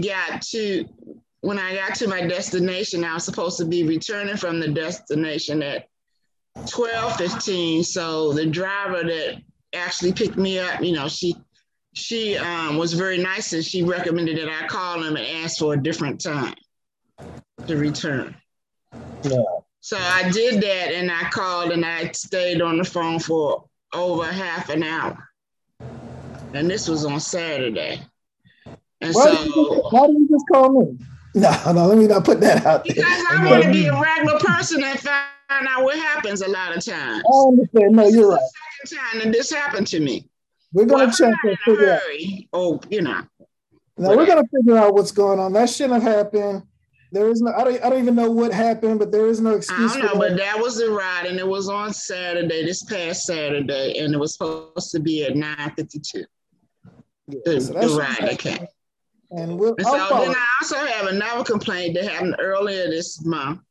got to my destination, I was supposed to be returning from the destination at 12:15. So the driver that actually picked me up, you know, she was very nice, and she recommended that I call them and ask for a different time to return. Yeah. So I did that, and I called, and I stayed on the phone for over half an hour. And this was on Saturday. And why do you just call me? No, let me not put that out there. Because I want to be a regular person and find out what happens a lot of times. I understand. No, you're right. This is the second time that this happened to me. We're going to check and figure out. Oh, you know. Now we're going to figure out what's going on. That shouldn't have happened. There is no, I don't even know what happened, but there is no excuse. I don't know, but that was the ride, and it was on Saturday, this past Saturday, and it was supposed to be at 9:52. Yeah, so the ride that came. And so then I also have another complaint that happened earlier this month.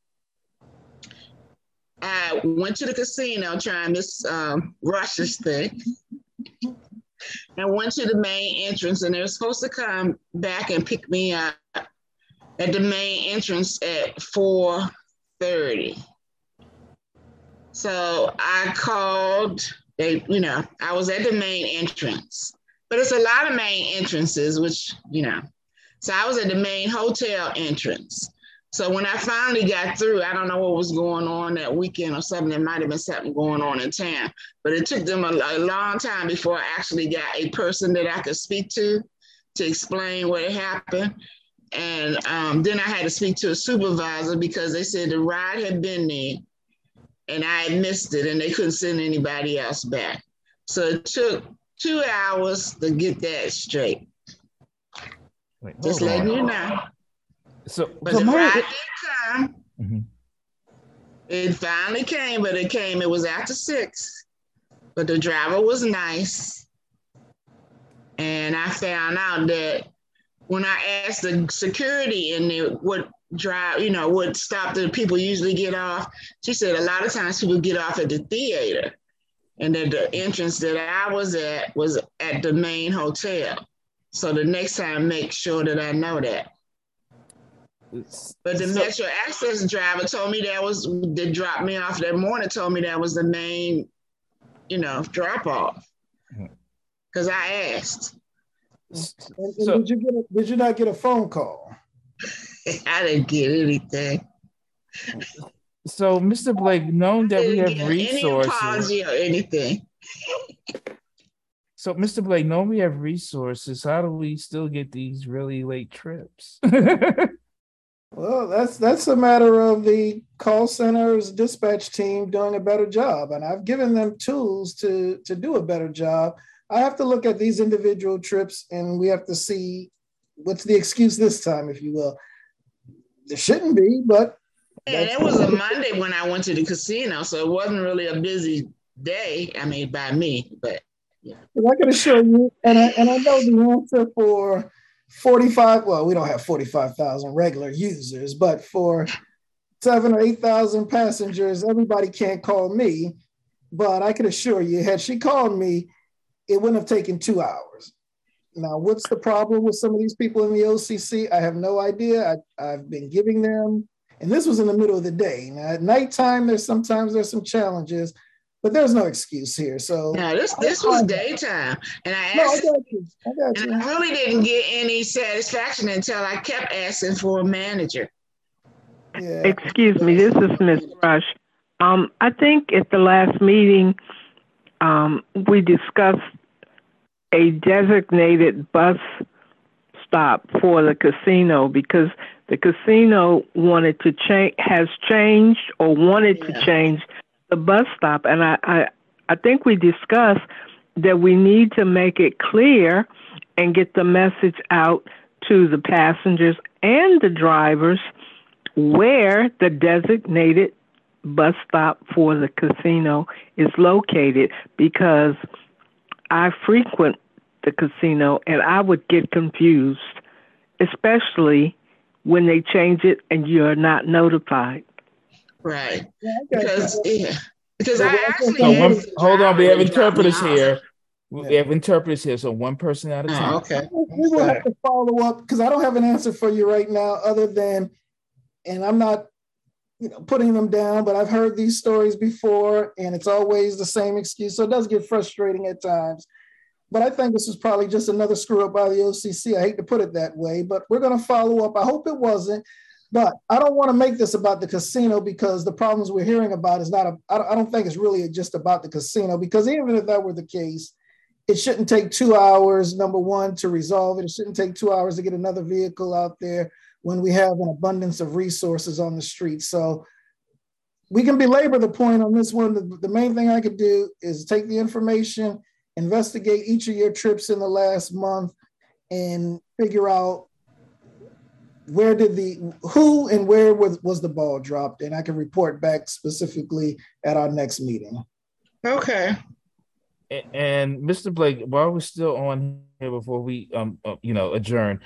I went to the casino trying this Russia's thing, and went to the main entrance, and they were supposed to come back and pick me up at the main entrance at 4:30. So I called, I was at the main entrance, but it's a lot of main entrances, which, so I was at the main hotel entrance. So when I finally got through, I don't know what was going on that weekend or something. There might've been something going on in town, but it took them a long time before I actually got a person that I could speak to explain what had happened. And then I had to speak to a supervisor because they said the ride had been there and I had missed it and they couldn't send anybody else back. So it took 2 hours to get that straight. Wait, just letting you know. But the ride did come. Mm-hmm. It finally came, but it was after 6. But the driver was nice. And I found out that when I asked the security in there what stop the people usually get off, she said a lot of times people get off at the theater, and that the entrance that I was at was at the main hotel. So the next time, make sure that I know that. But the Metro Access driver told me that dropped me off that morning, told me that was the main, drop off. Because I asked. And did you not get a phone call? I didn't get anything. So, Mr. Blake, knowing that we have resources, any apology or anything. So, Mr. Blake, knowing we have resources, how do we still get these really late trips? Well, that's a matter of the call center's dispatch team doing a better job, and I've given them tools to do a better job. I have to look at these individual trips, and we have to see what's the excuse this time, if you will. There shouldn't be, but. And it was a Monday when I went to the casino, so it wasn't really a busy day. I mean, by me, but. Yeah. I can assure you, and I know the answer for 45. Well, we don't have 45,000 regular users, but for 7,000 or 8,000 passengers, everybody can't call me. But I can assure you, had she called me, it wouldn't have taken 2 hours. Now, what's the problem with some of these people in the OCC? I have no idea. I've been giving them, and this was in the middle of the day. Now, at nighttime, there's some challenges, but there's no excuse here. So no, this was daytime, and I asked, I got you. And I really didn't get any satisfaction until I kept asking for a manager. Yeah. Excuse me, this is Ms. Rush. I think at the last meeting, we discussed a designated bus stop for the casino because the casino wanted to change to change the bus stop. And I think we discussed that we need to make it clear and get the message out to the passengers and the drivers where the designated bus stop for the casino is located, because I frequent the casino, and I would get confused, especially when they change it and you're not notified. Right. Okay. Because I actually hold on, we have interpreters here. We have interpreters here, so one person at a time. Okay. We will have to follow up because I don't have an answer for you right now, other than, and I'm not, putting them down, but I've heard these stories before, and it's always the same excuse. So it does get frustrating at times. But I think this was probably just another screw up by the OCC. I hate to put it that way, but we're going to follow up. I hope it wasn't. But I don't want to make this about the casino, because the problems we're hearing about is not, I don't think it's really just about the casino, because even if that were the case, it shouldn't take 2 hours, number one, to resolve it. It shouldn't take 2 hours to get another vehicle out there when we have an abundance of resources on the street. So we can belabor the point on this one. The main thing I could do is take the information, investigate each of your trips in the last month, and figure out who and where was the ball dropped, and I can report back specifically at our next meeting. Okay. And Mr. Blake, while we're still on here before we adjourn,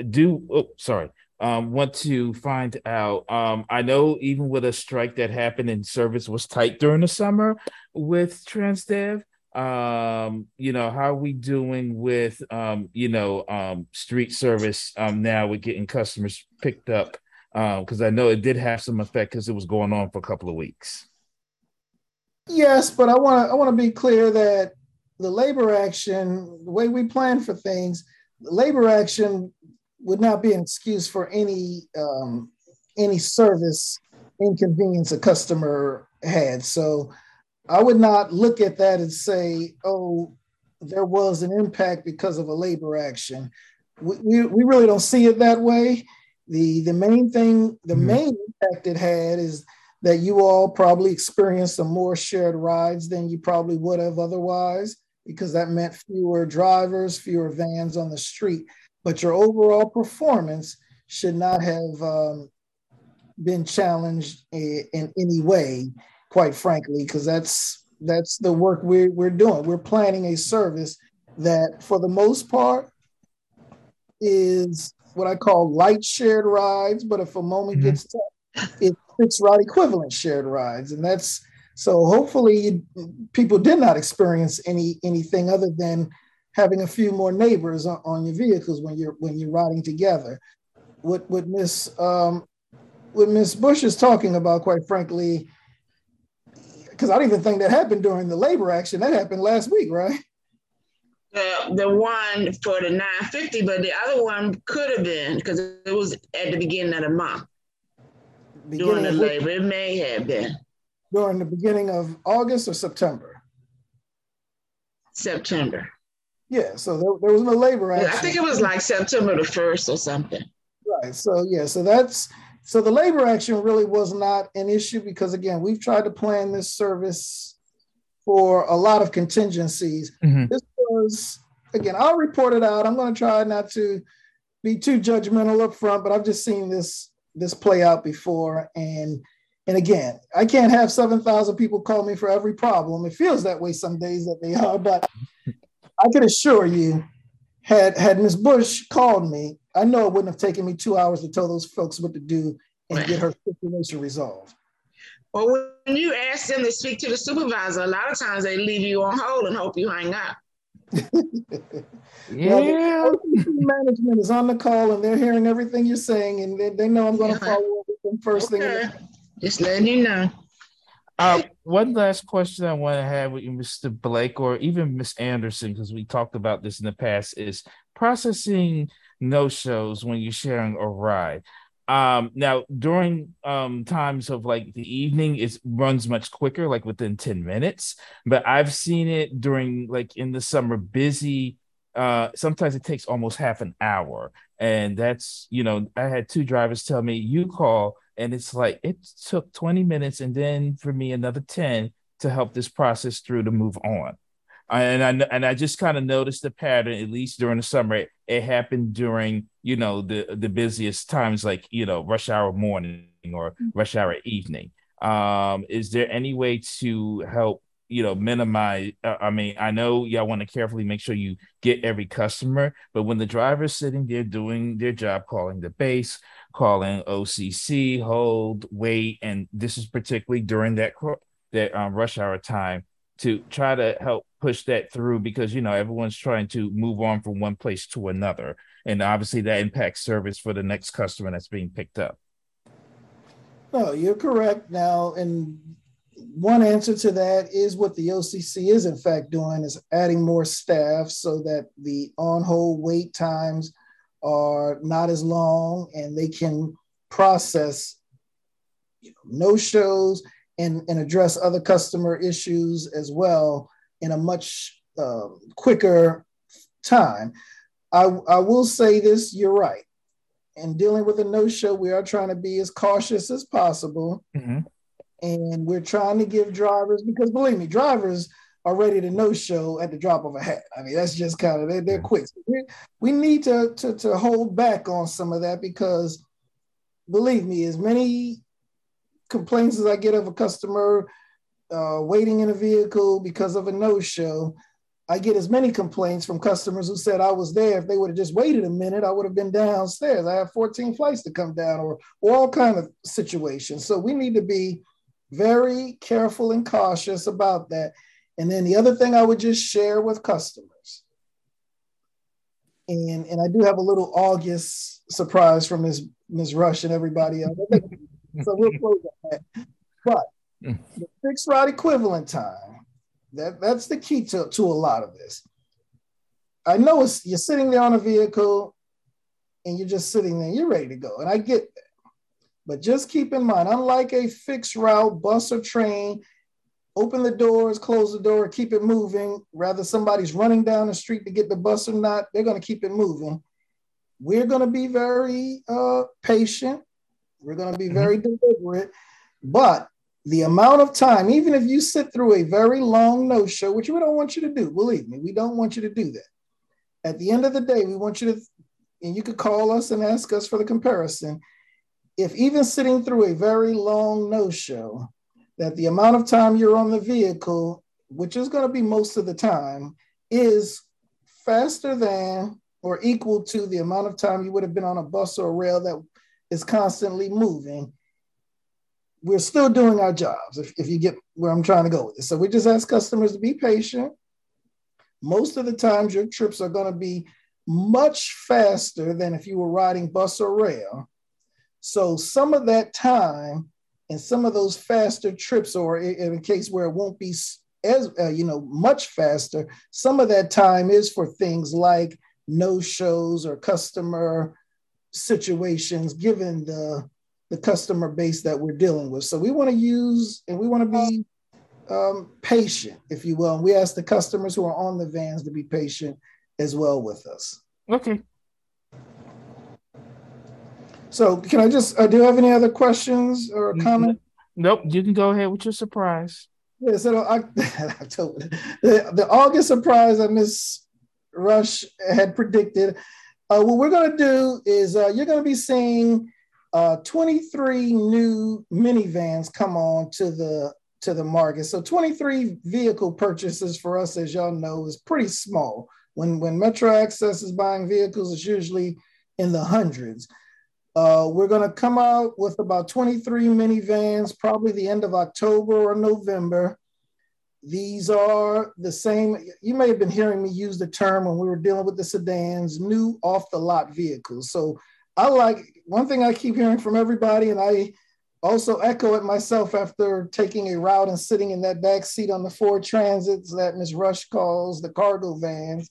want to find out. I know even with a strike that happened and service was tight during the summer with Transdev. How are we doing with street service now with getting customers picked up? Because I know it did have some effect because it was going on for a couple of weeks. Yes, but I want to be clear that the labor action, the way we plan for things, the labor action would not be an excuse for any service inconvenience a customer had. So I would not look at that and say, oh, there was an impact because of a labor action. We really don't see it that way. The main thing, the main impact it had is that you all probably experienced some more shared rides than you probably would have otherwise, because that meant fewer drivers, fewer vans on the street. But your overall performance should not have been challenged in any way, quite frankly, because that's the work we're doing. We're planning a service that, for the most part, is what I call light shared rides, but if a moment gets tough, it's fixed ride equivalent shared rides. And that's, so hopefully people did not experience anything other than having a few more neighbors on your vehicles when you're riding together. What Miss Bush is talking about, quite frankly, because I don't even think that happened during the labor action. That happened last week, right? The one for the 950, but the other one could have been, because it was at the beginning of the month. During the labor, it may have been. During the beginning of August or September? September. Yeah, so there was no labor action. I think it was like September the 1st or something. Right, so the labor action really was not an issue, because again, we've tried to plan this service for a lot of contingencies. This was, again, I'll report it out. I'm going to try not to be too judgmental up front, but I've just seen this play out before. And again, I can't have 7,000 people call me for every problem. It feels that way some days that they are, but I can assure you, had Ms. Bush called me, I know it wouldn't have taken me 2 hours to tell those folks what to do and get her situation resolved. Well, when you ask them to speak to the supervisor, a lot of times they leave you on hold and hope you hang up. Yeah. Well, management is on the call and they're hearing everything you're saying, and they know I'm going to follow up with them first thing. Just letting you know. One last question I want to have with you, Mr. Blake, or even Ms. Anderson, because we talked about this in the past, is processing no-shows when you're sharing a ride. Now, during times of like the evening, it runs much quicker, like within 10 minutes. But I've seen it during, like in the summer, busy. Sometimes it takes almost half an hour. And that's, I had two drivers tell me, you call, and it's like, it took 20 minutes and then for me another 10 to help this process through to move on. And I just kind of noticed the pattern, at least during the summer. It happened during, the busiest times, like, rush hour morning or rush hour evening. Is there any way to help minimize. I mean, I know y'all want to carefully make sure you get every customer, but when the driver's sitting there doing their job, calling the base, calling OCC, hold, wait, and this is particularly during that rush hour time, to try to help push that through, because everyone's trying to move on from one place to another, and obviously that impacts service for the next customer that's being picked up. No, you're correct. Now, and one answer to that is what the OCC is in fact doing, is adding more staff so that the on-hold wait times are not as long, and they can process no-shows and address other customer issues as well in a much quicker time. I will say this, you're right. In dealing with a no-show, we are trying to be as cautious as possible. Mm-hmm. And we're trying to give drivers, because believe me, drivers are ready to no-show at the drop of a hat. I mean, that's just kind of, they're quick. We need to hold back on some of that, because believe me, as many complaints as I get of a customer waiting in a vehicle because of a no-show, I get as many complaints from customers who said I was there. If they would have just waited a minute, I would have been downstairs. I have 14 flights to come down, or all kind of situations. So we need to be very careful and cautious about that. And then the other thing I would just share with customers, and I do have a little August surprise from Ms. Rush and everybody else. So we'll close on that. But the fixed ride equivalent time, that's the key to a lot of this. I know you're sitting there on a vehicle and you're just sitting there, you're ready to go. And I get that. But just keep in mind, unlike a fixed route, bus or train, open the doors, close the door, keep it moving. Rather somebody's running down the street to get the bus or not, they're going to keep it moving. We're going to be very patient. We're going to be very deliberate. But the amount of time, even if you sit through a very long no-show, which we don't want you to do, believe me, we don't want you to do that. At the end of the day, we want you to, and you could call us and ask us for the comparison, if even sitting through a very long no-show, that the amount of time you're on the vehicle, which is going to be most of the time, is faster than or equal to the amount of time you would have been on a bus or a rail that is constantly moving, we're still doing our jobs, if you get where I'm trying to go with this. So we just ask customers to be patient. Most of the times your trips are going to be much faster than if you were riding bus or rail. So some of that time and some of those faster trips, or in a case where it won't be as much faster, some of that time is for things like no-shows or customer situations, given the customer base that we're dealing with. So we want to use, and we want to be patient, if you will. And we ask the customers who are on the vans to be patient as well with us. Okay. So can I just, do you have any other questions or comments? Nope, you can go ahead with your surprise. Yeah, so the August surprise that Ms. Rush had predicted, what we're going to do is you're going to be seeing 23 new minivans come on to the market. So 23 vehicle purchases for us, as y'all know, is pretty small. When Metro Access is buying vehicles, it's usually in the hundreds. We're going to come out with about 23 minivans, probably the end of October or November. These are the same. You may have been hearing me use the term when we were dealing with the sedans, new off-the-lot vehicles. So I like, one thing I keep hearing from everybody, and I also echo it myself after taking a route and sitting in that back seat on the Ford Transits that Ms. Rush calls the cargo vans.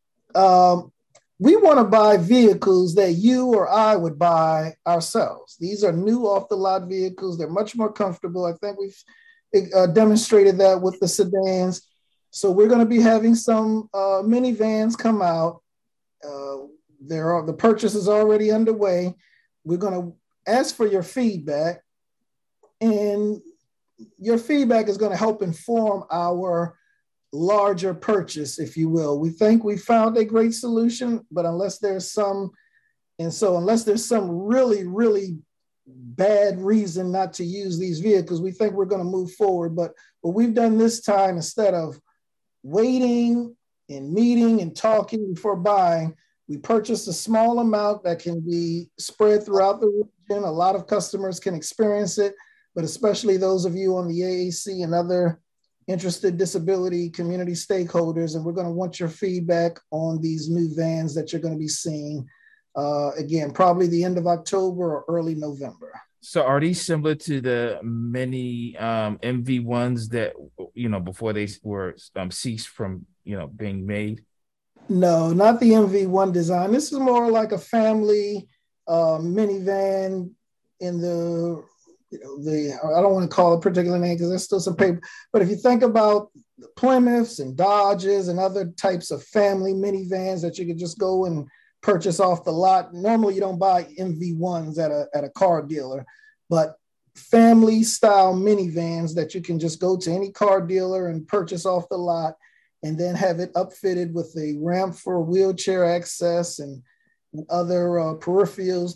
We want to buy vehicles that you or I would buy ourselves. These are new off-the-lot vehicles. They're much more comfortable. I think we've demonstrated that with the sedans. So we're going to be having some minivans come out. The purchase is already underway. We're going to ask for your feedback, and your feedback is going to help inform our larger purchase, if you will. We think we found a great solution, but unless there's some really, really bad reason not to use these vehicles. We think we're going to move forward, but what we've done this time, instead of waiting and meeting and talking before buying, we purchased a small amount that can be spread throughout the region. A lot of customers can experience it, but especially those of you on the AAC and other interested disability community stakeholders. And we're going to want your feedback on these new vans that you're going to be seeing. Again, probably the end of October or early November. So are these similar to the many MV1s that, before they were ceased from, being made? No, not the MV1 design. This is more like a family minivan in the I don't want to call it a particular name because there's still some paper, but if you think about Plymouths and Dodges and other types of family minivans that you could just go and purchase off the lot. Normally you don't buy MV1s at a car dealer, but family style minivans that you can just go to any car dealer and purchase off the lot, and then have it upfitted with a ramp for wheelchair access and other peripherals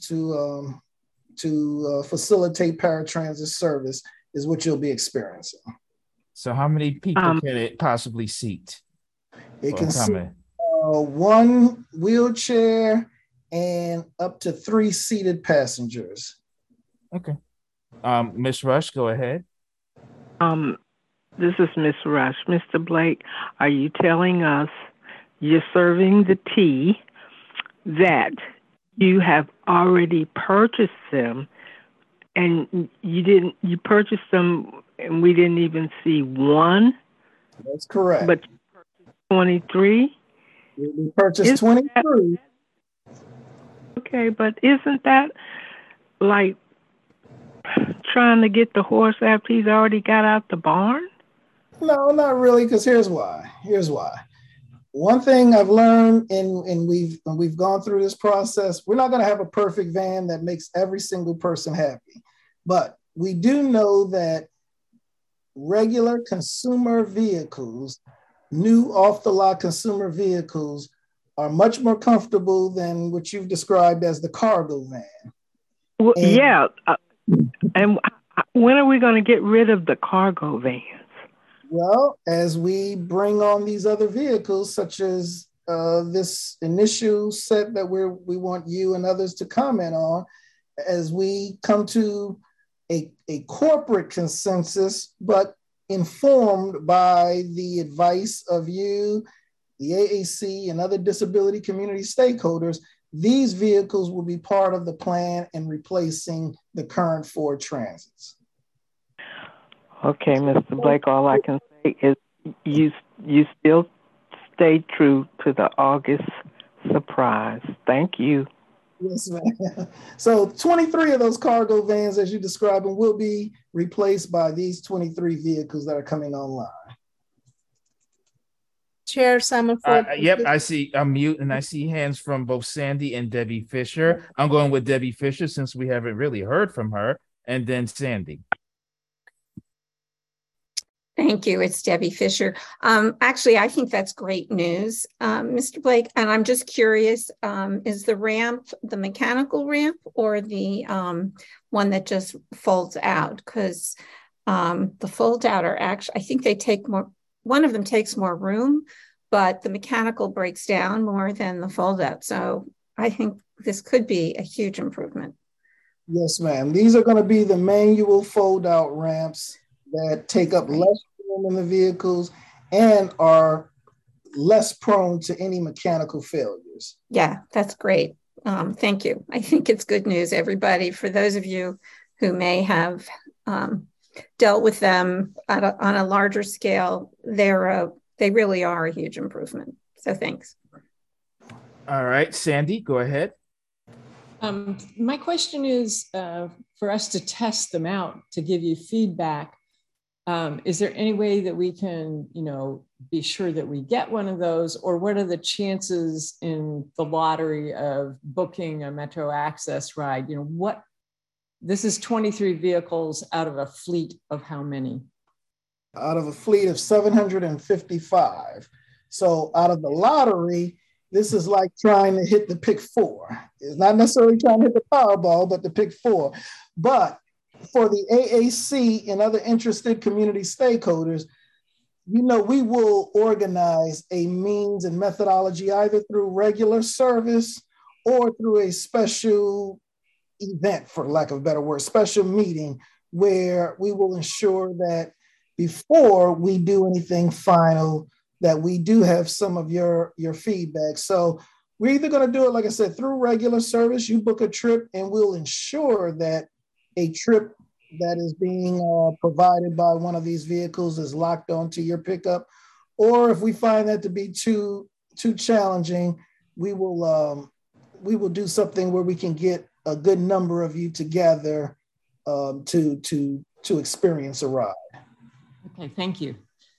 to facilitate paratransit service is what you'll be experiencing. So how many people can it possibly seat? It can seat one wheelchair and up to 3 seated passengers. Okay. Ms. Rush, go ahead. This is Ms. Rush. Mr. Blake, are you telling us you're serving the tea that you have already purchased them and you purchased them and we didn't even see one? That's correct. But you purchased 23? We purchased 23. Okay, but isn't that like trying to get the horse after he's already got out the barn? No, not really, because here's why. One thing I've learned, and we've gone through this process, we're not going to have a perfect van that makes every single person happy. But we do know that regular consumer vehicles, new off-the-lot consumer vehicles, are much more comfortable than what you've described as the cargo van. Well, yeah. And when are we going to get rid of the cargo vans? Well, as we bring on these other vehicles, such as this initial set that we want you and others to comment on, as we come to a corporate consensus, but informed by the advice of you, the AAC, and other disability community stakeholders, these vehicles will be part of the plan and replacing the current Ford Transits. Okay, Mr. Blake, all I can say is you still stay true to the August surprise. Thank you. Yes, ma'am. So 23 of those cargo vans, as you described them, will be replaced by these 23 vehicles that are coming online. Chair Simon Ford. Yep, I see. I'm mute, and I see hands from both Sandy and Debbie Fisher. I'm going with Debbie Fisher since we haven't really heard from her, and then Sandy. Thank you. It's Debbie Fisher. Actually, I think that's great news, Mr. Blake. And I'm just curious, is the ramp the mechanical ramp or the one that just folds out? Because the fold out are actually, I think they take more, one of them takes more room, but the mechanical breaks down more than the fold out. So I think this could be a huge improvement. Yes, ma'am. These are going to be the manual fold out ramps that take up less room in the vehicles and are less prone to any mechanical failures. Yeah, that's great. Thank you. I think it's good news, everybody. For those of you who may have dealt with them on a larger scale, they really are a huge improvement. So thanks. All right, Sandy, go ahead. My question is for us to test them out, to give you feedback. Is there any way that we can, be sure that we get one of those, or what are the chances in the lottery of booking a Metro Access ride? This is 23 vehicles out of a fleet of how many? Out of a fleet of 755. So out of the lottery, This is like trying to hit the pick 4. It's not necessarily trying to hit the Powerball, but the pick 4. But for the AAC and other interested community stakeholders, we will organize a means and methodology either through regular service or through a special event, for lack of a better word, special meeting, where we will ensure that before we do anything final, that we do have some of your feedback. So we're either going to do it, like I said, through regular service. You book a trip and we'll ensure that a trip that is being provided by one of these vehicles is locked onto your pickup. Or if we find that to be too challenging, we will do something where we can get a good number of you together to experience a ride. Okay, thank you.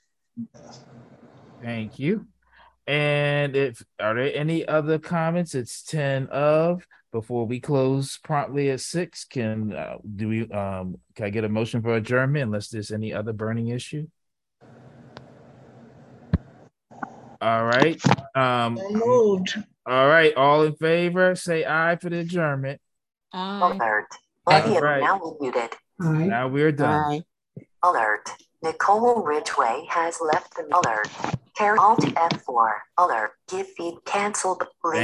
Thank you. And are there any other comments? It's 10 of. Before we close promptly at 6, can I get a motion for adjournment unless there's any other burning issue? All right. Moved. All right. All in favor, say aye for the adjournment. Alert. All right. Now muted. Aye. Now we're done. Aye. Alert. Nicole Ridgway has left the alert. Alt F4. Alert. Give feed canceled.